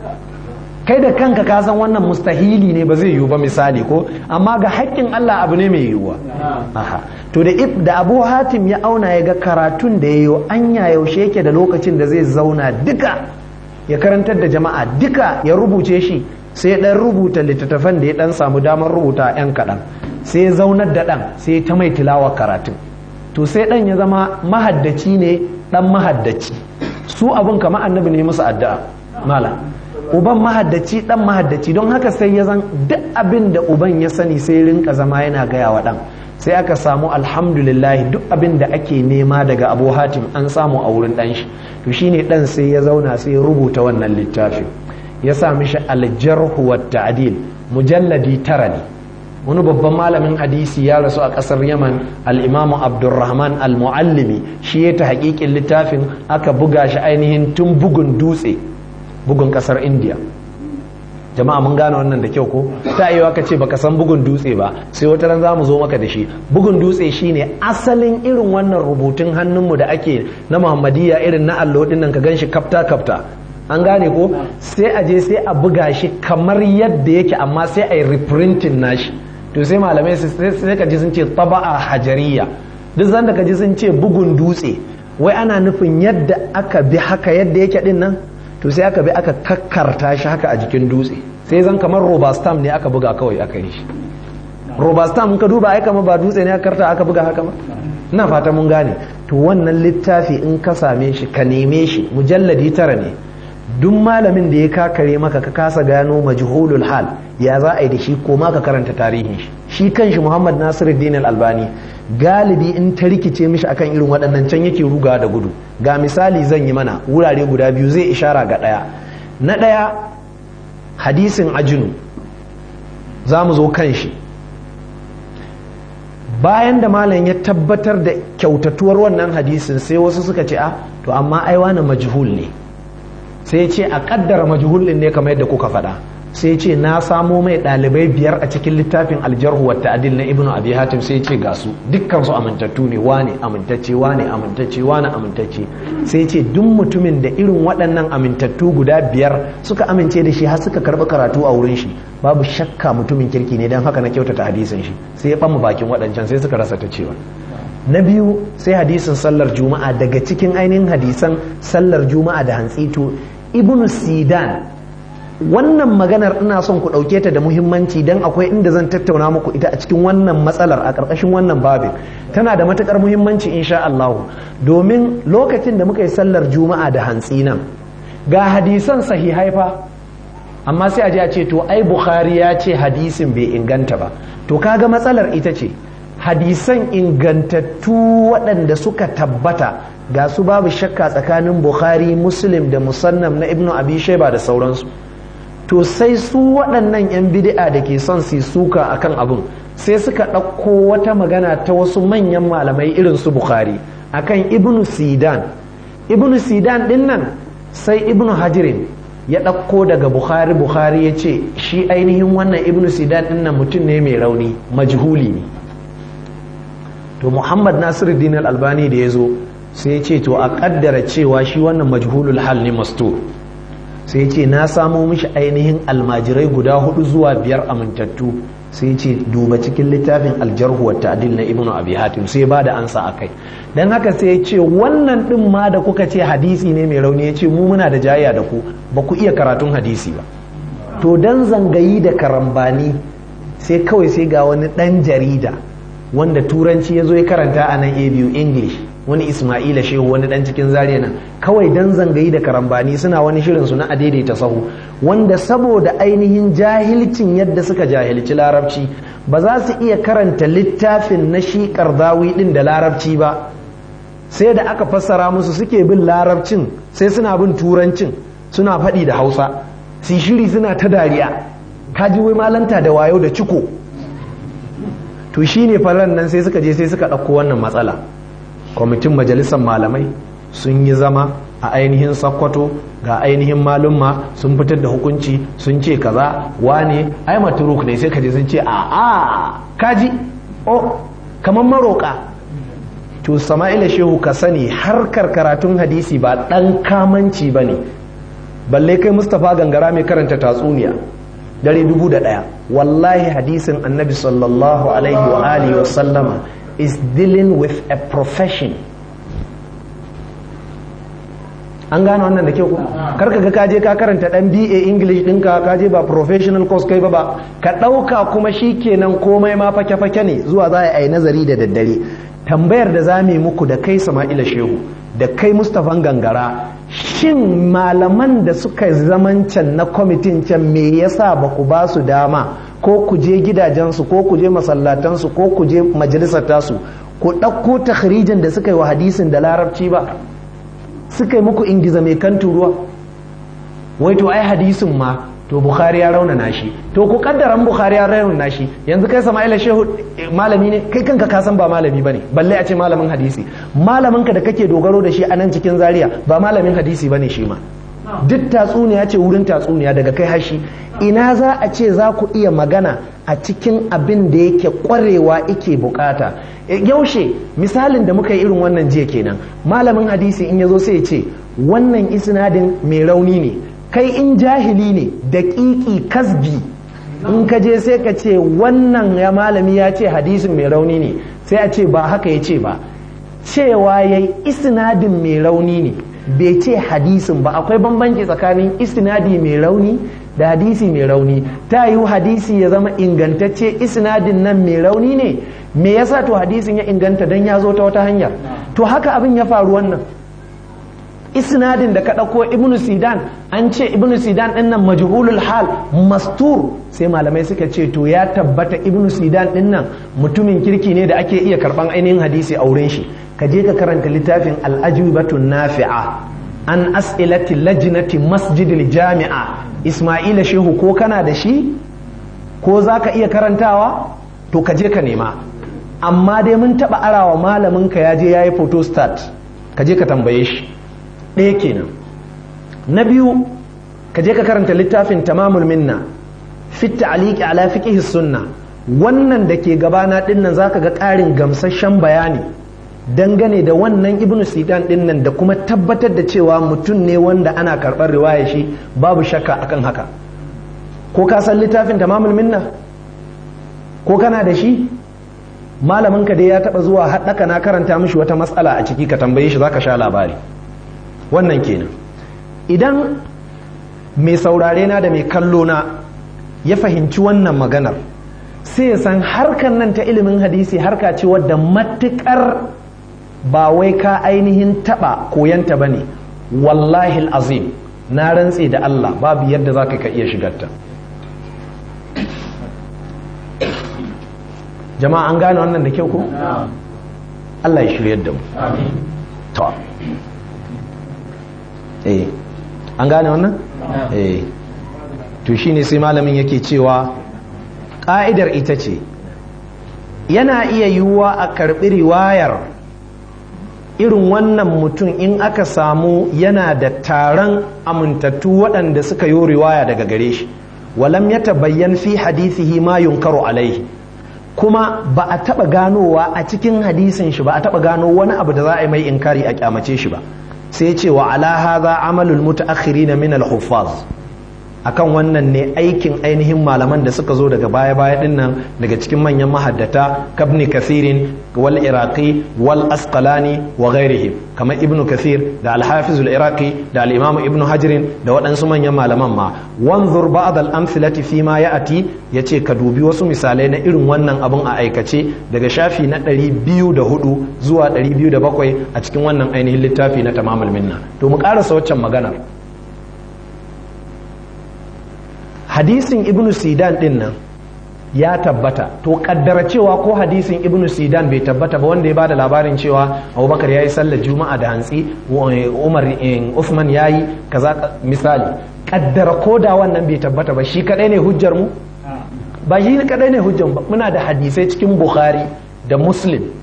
Speaker 2: kai da kanka ka san wannan mustahili ne ba zai yiwu ba misali ko amma ga haƙƙin Allah abu ne mai yiwuwa aha to da da Abu Hatim ya auna ya ga karatun da yayo anya yaushe yake da lokacin da zai zauna duka ya karantar da jama'a duka ya rubuce shi sai dan rubuta littattafan da ya dan samu damar rubuta yan kaɗan sai ya zaunar da ɗan sai ta mai tilawa karatun to sai ɗan ya zama mahaddaci ne ɗan mahaddaci su abin kama annabi ne musu addu'a mala uban mahaddaci ɗan mahaddaci don haka sai ya zan duk abin da uban ya sani sai rinka zama yana gaya wa ɗan sai aka samu alhamdulillah duk abin da ake nema daga Abu Hatim an samu a wurin ɗan shi to shine ɗan sai ya zauna sai ya rubuta wannan littafin ya sa mishi al-jarh wa ta'dil mujalladi tara ne wani babban malamin hadisi ya rasu a ƙasar Yaman al-Imam Abdurrahman al-Muallimi shi ya ta haƙiƙin littafin aka buga shi ainihin tun bugun dutse bugun ƙasar India jama'a mun gane wannan da kyau ko ta yi ka ce baka san bugun dutse ba sai wata ran zamu zo maka da shi bugun dutse shine asalin irin wannan rubutun hannunmu da ake na Muhammadiyya irin na allo din nan ka ganshi kafta kafta an gane ko sai a je sai a buga shi kamar yadda yake amma sai a yi reprinting nashi to sai malamai sai ka ji sun ce taba'a hajariya duk zan da ka ji sun ce bugun dutse wai ana nufin yadda aka bi haka yadda yake din nan to sai aka bi aka kakkarta shi haka a jikin dutse sai zan kamar robastam ne aka buga kawai aka yi shi robastam ka duba ai kamar ba dutse ne aka karta aka buga haka ba ina fata mun gane to wannan littafi in ka same shi ka neme shi mujalladi tara ne duk malamin da ya kakare maka ka kasa gano majhulul hal ya za a yi da shi ko ma ka karanta tarihin shi shi kanshi Muhammad Nasiruddin Al-Albani galibi in ta rikice mishi akan irin waɗannan can yake ruga da gudu ga misali zan yi mana wurare guda biyu zai ishara ga ɗaya na ɗaya hadisin ajinu za mu zo kan shi bayan da malam ya tabbatar da kyautatuwar wannan hadisin sai wasu suka ce a to amma ai wani majhul ne sai ce a kaddara majhul din ne kamar yadda kuka faɗa sai ce na samo mai ɗalibai biyar a cikin littafin aljarhu wa ta'dil na ibnu abi hatim sai ce ga su dukkan su amintattu ne wane amintacce wane amintacce wane amintacce sai ce duk mutumin da irin waɗannan amintattu guda biyar suka amince da shi har suka karɓi karatu a wurin shi babu shakka mutumin kirki ne dan haka na kyautata hadisin shi sai ya ɓamma bakin waɗancan sai suka rasa ta cewa na biyu sai hadisin sallar juma'a daga cikin ainihin hadisan sallar juma'a da hantsito ibnu sidan wannan maganar ina son ku ɗauke ta da muhimmanci don akwai inda zan tattauna muku ita a cikin wannan matsalar a ƙarƙashin wannan babin tana da matuƙar muhimmanci insha Allah domin lokacin da muka yi sallar juma'a da hantsi nan ga hadisan sahihai fa amma sai a je a ce to ai Bukhari ya ce hadisin bai inganta ba to kaga matsalar ita ce hadisan ingantattu waɗanda suka tabbata ga su babu shakka tsakanin Bukhari Muslim da Musannaf na Ibn Abi Shayba da sauransu to sai su waɗannan 'yan bid'a da ke son su suka akan abin sai suka ɗauko wata magana ta wasu manyan malamai irin su Bukhari akan Ibn Sidan Ibn Sidan din nan sai Ibn Hajirin ya ɗauko daga Bukhari Bukhari ya ce shi ainihin wannan Ibn Sidan din nan mutum ne mai rauni majhuli ne to Muhammad Nasiruddin Al-Albani da ya zo sai ce to a kaddara cewa shi wannan majhulul hal ne mastur sai ce na samo mishi ainihin almajirai guda hudu zuwa biyar amintattu sai ce duba cikin littafin aljarhu wa ta'dil na ibnu abi hatim sai ba da ansa akai dan haka sai ya ce wannan din ma da kuka ce hadisi ne mai rauni ya ce mu muna da jayya da ku ba ku iya karatun hadisi ba to dan zangayi da karambani sai kawai sai ga wani dan jarida wanda turanci ya zo ya karanta a nan A B U English wani Ismaila Shehu wani dan cikin Zaria nan kawai dan zangayi da karambani suna wani shirin su na adaidaita sahu wanda saboda ainihin jahilcin yadda suka jahilci larabci ba za su iya karanta littafin na shi Qardawi din da larabci ba sai da aka fassara musu suke bin larabcin sai suna bin turancin suna faɗi da Hausa su shiri suna ta dariya kaji wai malanta da wayo da ciko to shine faran nan sai suka je sai suka ɗauko wannan matsala kwamitin majalisar malamai sun yi zama a ainihin Sokoto ga ainihin malumma sun fitar da hukunci sun ce kaza wane ai maturuk ne sai kaje sun ce a a kaji o kamar maroka to Sama'ila Shehu ka sani harkar karatun hadisi ba dan kamanci bane balle kai Mustapha Gangara mai karanta tatsuniya dare dubu da ɗaya wallahi hadisin annabi sallallahu alaihi wa alihi wa sallama is dealing with a profession an gane wannan da kyau ko karka ga kaje ka karanta dan B A English dinka kaje ba professional course kai ba ba ka dauka kuma shikenan komai ma fake fake ne zuwa za a yi nazari da daddare tambayar da za mu yi muku da kai Sama'ila Shehu da kai Mustapha Gangara shin malaman da suka zaman can na kwamitin can me yasa ba ku ba su dama ko ku je gidajensu ko ku je masallatansu ko ku je majalisar tasu ku ɗauko takhrijin da suka yi wa hadisin da larabci ba suka yi muku ingiza mai kan turuwa wai to ai hadisin ma to Bukhari ya raunana shi to ku kaddaran Bukhari ya raunana shi yanzu kai Sama'ila Shehu malami ne kai kanka ka san ba malami bane balle a ce malamin hadisi malamin ka da kake dogaro da shi a nan cikin Zaria ba malamin hadisi bane shi ma duk tatsuniya ce wurin tatsuniya daga kai hashi ina za a ce za ku iya magana a cikin abin da yake kwarewa yake bukata yaushe misalin da muka yi irin wannan jiya kenan malamin hadisi in yazo sai ya ce wannan isnadin mai rauni ne kai in jahili ne daƙiƙi kasbi in ka je sai ka ce wannan ya malami ya ce hadisin mai rauni ne sai a ce ba haka ya ce ba cewa yayi isnadin mai rauni ne bai ce hadisin ba akwai bambanci tsakanin isnadi mai rauni da hadisi mai rauni ta yi hadisi ya zama ingantacce isnadin nan mai rauni ne me yasa to hadisin ya inganta dan ya zo ta wata hanyar to haka abin ya faru wannan isnadin da ka ɗauko ibnu sidan an ce ibnu sidan ɗin nan majhulul hal mastur sai malamai suka ce to ya tabbata ibnu sidan ɗin nan mutumin kirki ne da ake iya karɓan ainihin hadisi a wurin shi ka je ka karanta littafin al-ajwibatun nafi'a an as'ilati lajnati masjidil jami'a Ismaila Shehu ko kana da shi ko za ka iya karantawa to ka je ka nema amma dai mun taɓa arawa malamin ka ya je ya yi photostat ka je ka tambaye shi ɗaya kenan na biyu ka je ka karanta littafin tamamul minna fi ta'liqi ala fiqh sunna wannan da ke gabana dinnan zaka ga ƙarin gamsasshen bayani dangane da wannan ibnu sidan dinnan da kuma tabbatar da cewa mutum ne wanda ana karɓar riwaya shi babu shakka akan haka ko ka san littafin tamamul minna ko kana da shi malamin ka dai ya taba zuwa haɗaka na karanta mishi wata matsala a ciki ka tambaye shi zaka sha labari wannan kenan idan mai saurare na da mai kallo na ya fahimci wannan maganar sai ya san harkar nan ta ilimin hadisi harka ce wadda matukar ba wai ka ainihin taba koyanta bane wallahi azim na rantse da Allah babu yadda zaka ka iya shigarta jama'a an gane wannan da kyau ko Allah ya shiryar da mu amin to eh an gane wannan eh to shine sai malamin yake cewa ka'idar ita ce yana iya yiwuwa a karbi riwayar irin wannan mutum in aka samu yana da taron amintattu waɗanda suka yi riwaya daga gare shi walam ya tabayyan fi hadithihi ma yunkaru alaihi kuma ba a taɓa ganowa a cikin hadisin shi ba a taɓa gano wani abu da za a yi mai inkari a kyamace shi ba sai ce wa ala hadha amalul mutaakhirin min al-huffaz akan wannan ne aikin ainihin malaman da suka zo daga baya-baya din nan daga cikin manyan mahaddata kabni kathirin wal iraqi wal asqalani wa ghairihim kamar ibnu kathir da al-hafiz al-iraqi da al-imam ibnu hajrin da waɗansu manyan malaman ma wanzur ba'd al-amthilati fi ma ya'ti yace ka dubi wasu misalai na irin wannan abun a aikace daga shafi na ɗari biyu da hudu zuwa ɗari biyu da bakwai a cikin wannan ainihin littafi na tamamul minna to mu karasa waccan maganar hadisin ibnu sidan din nan ya tabbata to kaddara cewa ko hadisin ibnu sidan bai tabbata ba wanda ya bada labarin cewa abubakar ya yi sallar juma'a da hantsi umar usman ya yi kaza misali kaddara ko da wannan bai tabbata ba shi kadai ne hujjar mu ba shi kadai ne hujjar ba muna da hadisai cikin bukhari da muslim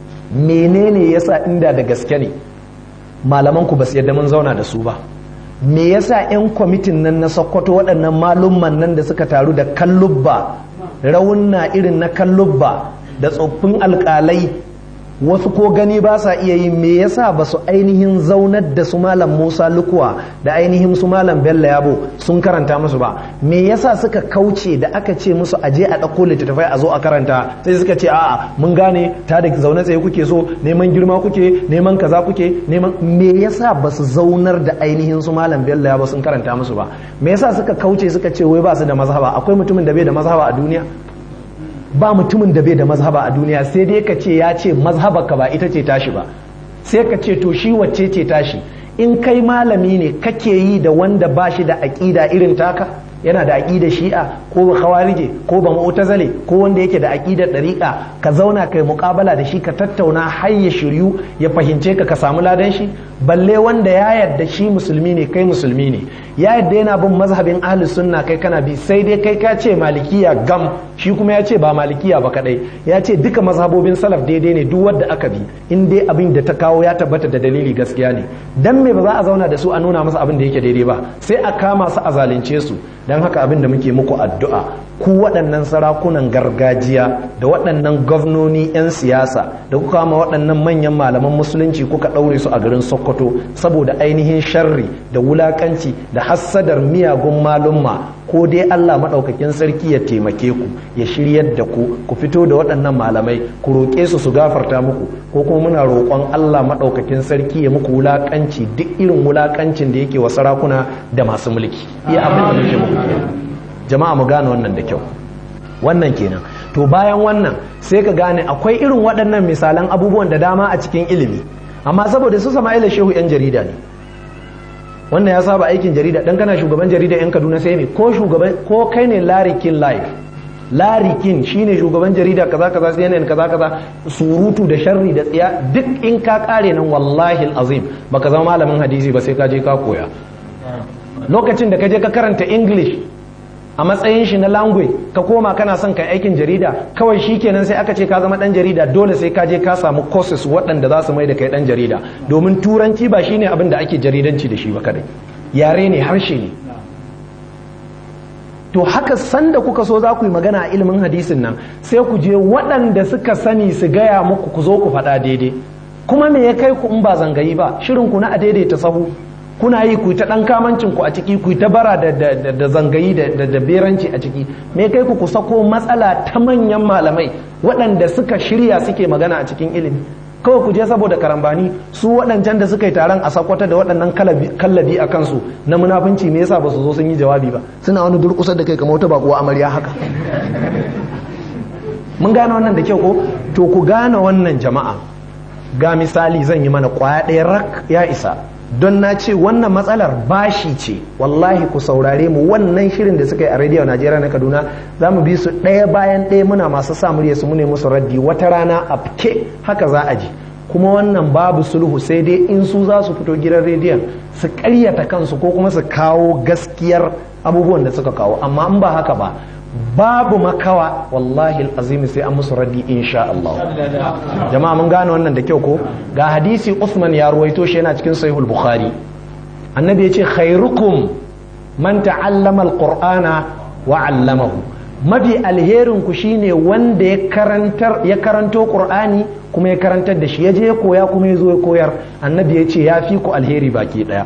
Speaker 2: menene yasa inda da gaske ne malaman ku ba su yadda mun zauna da su ba me yasa 'yan kwamitin nan na sokoto waɗannan malumman nan da suka taru da kallubba raunna irin na kallubba da tsoffin alƙalai wasu ko gani ba sa iya yi me yasa ba su ainihin zaunar da su malam musa lukuwa da ainihin su malam bello yabo sun karanta musu ba me yasa suka kauce da aka ce musu aje a ɗauko littattafai a zo a karanta sai suka ce a'a mun gane ta da zaune tsaye kuke so neman girma kuke neman kaza kuke neman me yasa ba su zaunar da ainihin su malam bello yabo sun karanta musu ba me yasa suka kauce suka ce wai ba su da mazhaba akwai mutumin da bai da mazhaba a duniya ba mutumin da bai da mazhaba a duniya sai dai ka ce ya ce mazhabarka ba ita ce tashi ba sai ka ce to shi wacce ce tashi in kai malami ne kake yi da wanda ba shi da aƙida irin taka yana da aƙidar shi'a ko ba khawarije ko ba mu'tazile ko wanda yake da aƙidar ɗariƙa ka zauna kai muƙabala da shi ka tattauna har ya shiryu ya fahimce ka ka samu ladan shi balle wanda ya yarda shi musulmi ne kai musulmi ne ya yarda yana bin mazhabin ahlus sunna kai kana bi sai dai kai ka ce malikiya gam shi kuma ya ce ba malikiya ba kadai ya ce duka mazhabobin salaf daidai ne duk wanda aka bi in dai abin da ta kawo ya tabbata da dalili gaskiya ne dan me ba za a zauna da su a nuna masa abin da yake daidai ba sai a kama su a zalunce su dan haka abin da muke muku addu'a ku waɗannan sarakunan gargajiya da waɗannan gwamnoni 'yan siyasa da kuka kama waɗannan manyan malaman musulunci kuka ɗaure su a garin sokoto saboda ainihin sharri da wulakanci da hassadar miyagun malumma ko dai Allah maɗaukakin sarki ya taimake ku ya shiryar da ku ku fito da waɗannan malamai ku roƙe su su gafarta muku ko kuma muna roƙon Allah maɗaukakin sarki ya muku wulakanci duk irin wulakancin da yake wa sarakuna da masu mulki iya abin da muke muku jama'a mu gane wannan da kyau wannan kenan to bayan wannan sai ka gane akwai irin waɗannan misalan abubuwan da dama a cikin ilimi amma saboda su Sama'ila Shehu yan jarida ne wannan ya saba aikin jarida dan kana shugaban jarida yan Kaduna sai ne ko shugaban ko kai ne Larry King Live Larry King shine shugaban jarida kaza kaza C N N kaza kaza surutu da sharri da tsiya duk in ka kare nan wallahi alazim baka zama malamin hadisi ba sai ka je ka koya lokacin da ka je ka karanta English a matsayin shi na language ka koma kana son kai aikin jarida kawai shikenan sai aka ce ka zama dan jarida dole sai ka je ka samu courses waɗanda za su mai da kai dan jarida domin turanci ba shine abin da ake jaridanci da shi ba kadai yare ne harshe ne to haka sanda kuka so za ku yi magana a ilimin hadisin nan sai ku je waɗanda suka sani su gaya muku ku zo ku faɗa daidai kuma me ya kai ku in ba zangayi ba shirin ku na a daidaita sahu kuna yi ku ta dan kamancin ku a ciki ku ta bara da da zangayi da da beranci a ciki me kai ku ku sako matsala ta manyan malamai waɗanda suka shirya suke magana a cikin ilimi kawai ku je saboda karambani su waɗancan da suka yi taron a sakwata da waɗannan kallabi a kansu na munafunci me yasa ba su zo sun yi jawabi ba suna wani durƙusar da kai kamar wata bakuwa amarya haka mun gane wannan da kyau ko to ku gane wannan jama'a ga misali zan yi mana kwaya ɗaya rak ya isa don na ce wannan matsalar bashi ce wallahi ku saurare mu wannan shirin da suka yi a rediyo Najeriya na Kaduna za mu bi su ɗaya bayan ɗaya muna masu sa murya su mune musu raddi wata rana a fike haka za a ji kuma wannan babu sulhu sai dai in su za su fito gidan rediyon su ƙaryata kansu ko kuma su kawo gaskiyar abubuwan da suka kawo amma in ba haka ba babu makawa wallahi alazim sai an musu raddi insha Allah jama'a mun gane wannan da kyau ko ga hadisi Uthman ya ruwaito shi yana cikin sahihul Bukhari annabi ya ce khairukum man ta'allama alqur'ana wa 'allamahu mafi alherin ku shine wanda ya karantar ya karanto qur'ani kuma ya karantar da shi ya je ya koya kuma ya zo ya koyar annabi ya ce ya fi ku alheri baki daya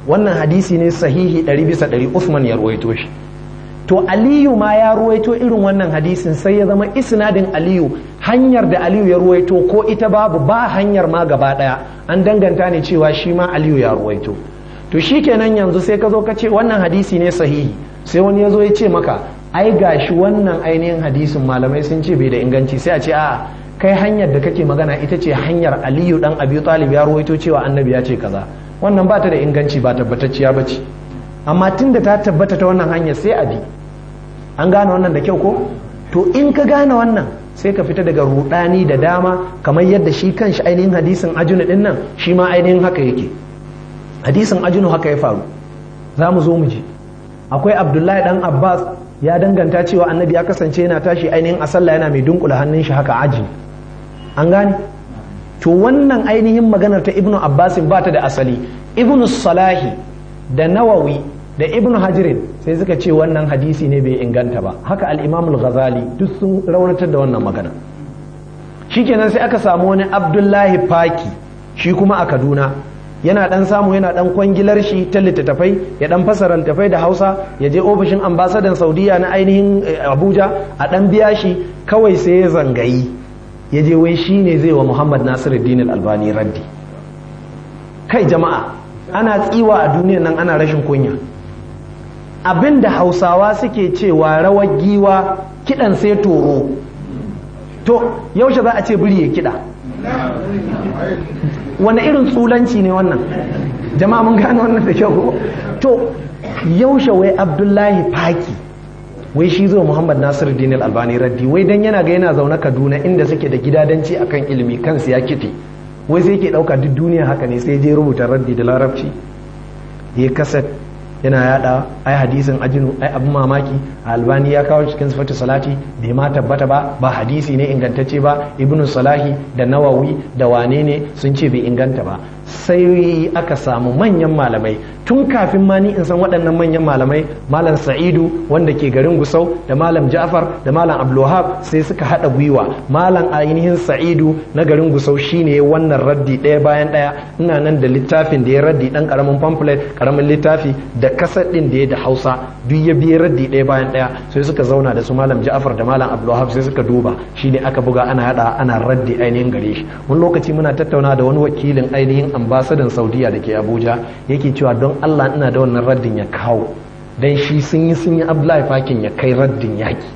Speaker 2: wannan hadisi ne sahihi ɗari bisa ɗari Uthman ya ruwaito shi. To Aliyu ma ya ruwaito irin wannan hadisin sai ya zama isnadin Aliyu hanyar da Aliyu ya ruwaito ko ita babu ba hanyar ma gaba ɗaya an danganta ne cewa shi ma Aliyu ya ruwaito. To shikenan yanzu sai ka zo ka ce wannan hadisi ne sahihi sai wani ya zo ya ce maka ai gashi wannan ainihin hadisin malamai sun ce bai da inganci sai a ce a'a kai hanyar da kake magana ita ce hanyar Aliyu dan Abi Talib ya ruwaito cewa annabi ya ce kaza wannan ba ta da inganci ba tabbatacciya ba ce amma tunda ta tabbata ta wannan hanyar sai a bi. An gane wannan da kyau ko? To in ka gane wannan sai ka fita daga rudani da dama kamar yadda shi kanshi ainihin hadisin ajunu din nan shi ma ainihin haka yake. Hadisin ajunu haka ya faru za mu zo mu ji akwai Abdullahi dan Abbas ya danganta cewa annabi ya kasance yana tashi ainihin a sallah yana mai dunkula hannun shi haka aji. An gane? To wannan ainihin maganar ta Ibnu Abbasin ba ta da asali. Ibnu Salahi da Nawawi da Ibnu Hajirin sai suka ce wannan hadisi ne bai inganta ba. Haka al-Imam al-Ghazali duk sun raunatar da wannan magana. Shikenan sai aka samu wani Abdullahi Faki shi kuma a Kaduna yana dan samu yana dan kwangilar shi ta littattafai ya dan fasara littattafai da Hausa ya je ofishin ambasadan Saudiya na ainihin Abuja a dan biya shi kawai sai ya zangayi ya je wai shi ne zai wa Muhammad Nasiruddin Al-Albani raddi. Kai jama'a ana tsiwa a duniyan nan ana rashin kunya. Abinda Hausawa suke cewa rawar giwa kidan sai toro, to yaushe za a ce biri ya kida? Wani irin tsulanci ne wannan? Jama'a mun gane wannan da kyau. To yaushe wai Abdullahi Faki wai shi zo Muhammad Nasiruddin Al-Albani raddi wai dan yana ga yana zaune Kaduna inda suke da gidadanci akan ilimi kansu ya kiti wai sai ke dauka duk duniya haka ne sai je rubuta raddi da larabci ya kaset yana yada ai hadisin ajinu ai abin mamaki Albani ya kawo cikin sifatu salati bai ma tabbata ba ba hadisi ne ingantacce ba Ibnu Salahi da Nawawi da wane ne sun ce bai inganta ba. Sai aka samu manyan malamai tun kafin ma ni in san waɗannan manyan malamai malam Sa'idu wanda ke garin Gusau da malam Ja'far da malam Abdulwahab sai suka haɗa gwiwa malam ainihin Sa'idu na garin Gusau shine wannan raddi ɗaya bayan ɗaya ina nan da littafin da ya raddi ɗan ƙaramin pamphlet ƙaramin littafi da kasar ɗin da ya da Hausa duk ya biye raddi ɗaya bayan ɗaya sai suka zauna da su malam Ja'far da malam Abdulwahab sai suka duba shine aka buga ana haɗa ana raddi ainihin gare shi. Wani lokaci muna tattauna da wani wakilin ainihin ambasadan Saudiya da ke Abuja yake cewa don Allah ina da wannan raddin ya kawo dan shi sun yi sun yi Abdullahi Fakin ya kai raddin yaki.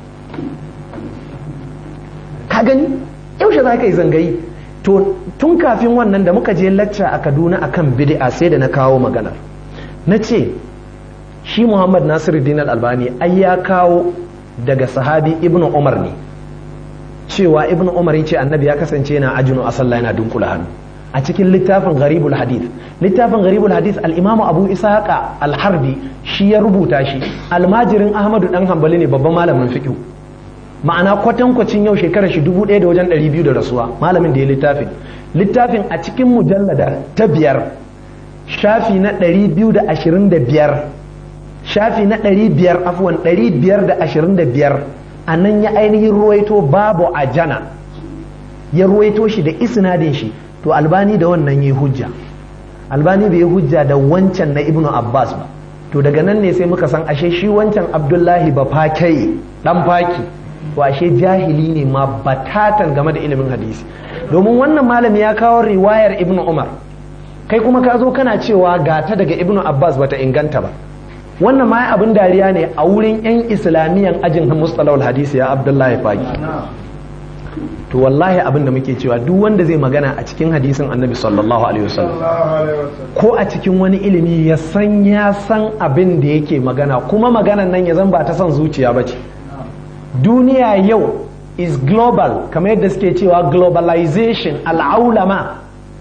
Speaker 2: Ka gani yaushe za ka yi zangayi? To tun kafin wannan da muka je lacca a Kaduna akan bid'a sai da na kawo magana na ce shi Muhammad Nasiruddin Al-Albani ai ya kawo daga sahabi Ibnu Umar ne cewa Ibnu Umar ya ce annabi ya kasance yana ajinu a sallah yana dunkula hannu a cikin littafin gharibul hadith littafin gharibul hadith al-imamu abu ishaqa al-harbi shi ya rubuta shi almajirin ahmadu dan hanbali ne babban malamin fiqh ma'ana kwatankwacin yau shekarar shi dubu ɗaya da wajen ɗari biyu da rasuwa malamin da ya littafin littafin a cikin mujallada ta biyar shafi na ɗari biyu da ashirin da biyar shafi na ɗari biyar afwan ɗari biyar da ashirin da biyar a nan ya ainihin ruwaito babu ajana ya ruwaito shi da isnadin shi. To Albani da wannan yi hujja Albani bai yi hujja da wancan na Ibnu Abbas ba. To daga nan ne sai muka san ashe shi wancan Abdullahi ba fakai dan faki to ashe jahili ne ma batatan game da ilimin hadisi domin wannan malami ya kawo riwayar Ibnu Umar kai kuma ka zo kana cewa gata daga Ibnu Abbas bata inganta ba. Wannan ma abin dariya ne a wurin yan islamiyan ajin mustalahul hadisi ya Abdullahi faki. To wallahi abin da muke cewa duk wanda zai magana a cikin hadisin annabi sallallahu alaihi wasallam ko a cikin wani ilimi ya san ya san abin da yake magana kuma maganan nan ya zan ba ta son zuciya ba ce. Duniya yau is global kamar yadda suke cewa globalization al'aulama.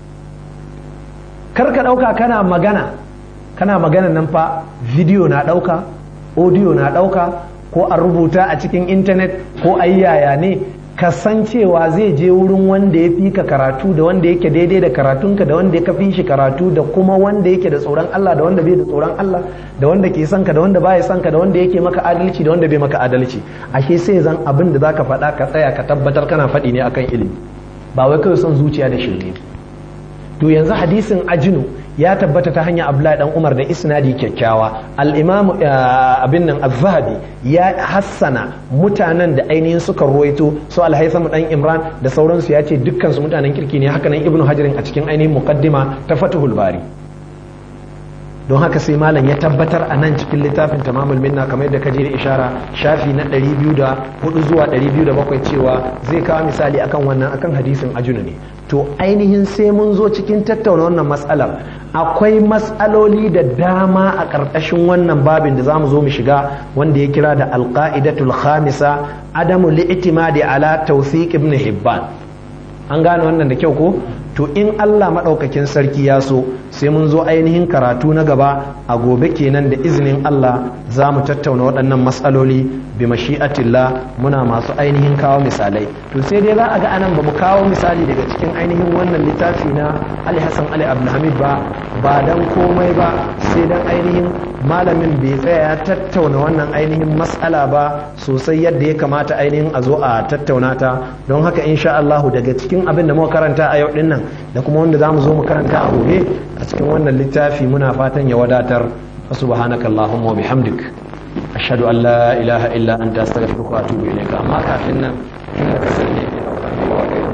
Speaker 2: Kar ka ɗauka kana magana kana magana nan fa video na ɗauka audio na ɗauka ko a rubuta a cikin intanet ko a yaya ne kasancewa zai je wurin wanda ya fi ka karatu da wanda yake daidai da karatunka da wanda ya fi shi karatu da kuma wanda yake da tsoron Allah da wanda bai da tsoron Allah da wanda ke son ka da wanda baya son ka da wanda yake maka adalci da wanda bai maka adalci ashe sai zan abin da zaka faɗa ka tsaya ka tabbatar kana faɗi ne akan ilimi ba wai kawai son zuciya da shirme. To yanzu hadisin ajinu ya tabbata ta hanyar Abdullahi dan Umar da isnadi kyakkyawa al-Imam abin nan Az-Zahabi ya hassana mutanen da ainihin suka ruwaito su al-Haytham dan Imran da sauransu ya ce dukkan su mutanen kirki ne haka nan Ibn Hajar a cikin ainihin muqaddima ta Fathul Bari don haka sai malam ya tabbatar a nan cikin littafin tamamul minna kamar yadda kaje da ishara shafi na ɗari biyu da hudu zuwa ɗari biyu da bakwai cewa zai kawo misali akan wannan akan hadisin ajuna ne to ainihin sai mun zo cikin tattauna wannan matsalar akwai matsaloli da dama a ƙarƙashin wannan babin da zamu zo mu shiga wanda ya kira da alqaidatul khamisa adamu li'timadi ala tawthiq ibn hibban an gane wannan da kyau ko to in Allah maɗaukakin sarki ya so sai mun zo ainihin karatu na gaba a gobe kenan da izinin Allah za mu tattauna waɗannan matsaloli bi mashi'atillah muna masu ainihin kawo misalai to sai dai za a ga anan ba mu kawo misali daga cikin ainihin wannan littafi na Ali Hassan Ali Abdulhamid ba ba dan komai ba sai dan ainihin malamin bai tsaya ya tattauna wannan ainihin matsala ba sosai yadda ya kamata ainihin a zo a tattauna ta don haka insha Allah daga cikin abin da muka karanta a yau din nan da kuma wanda za mu zo mu karanta a gobe a cikin wannan littafi muna fatan ya wadatar subhanaka allahumma wa bihamdik ashhadu an la ilaha illa anta astaghfiruka wa atubu ilayka amma kafin nan ina da sani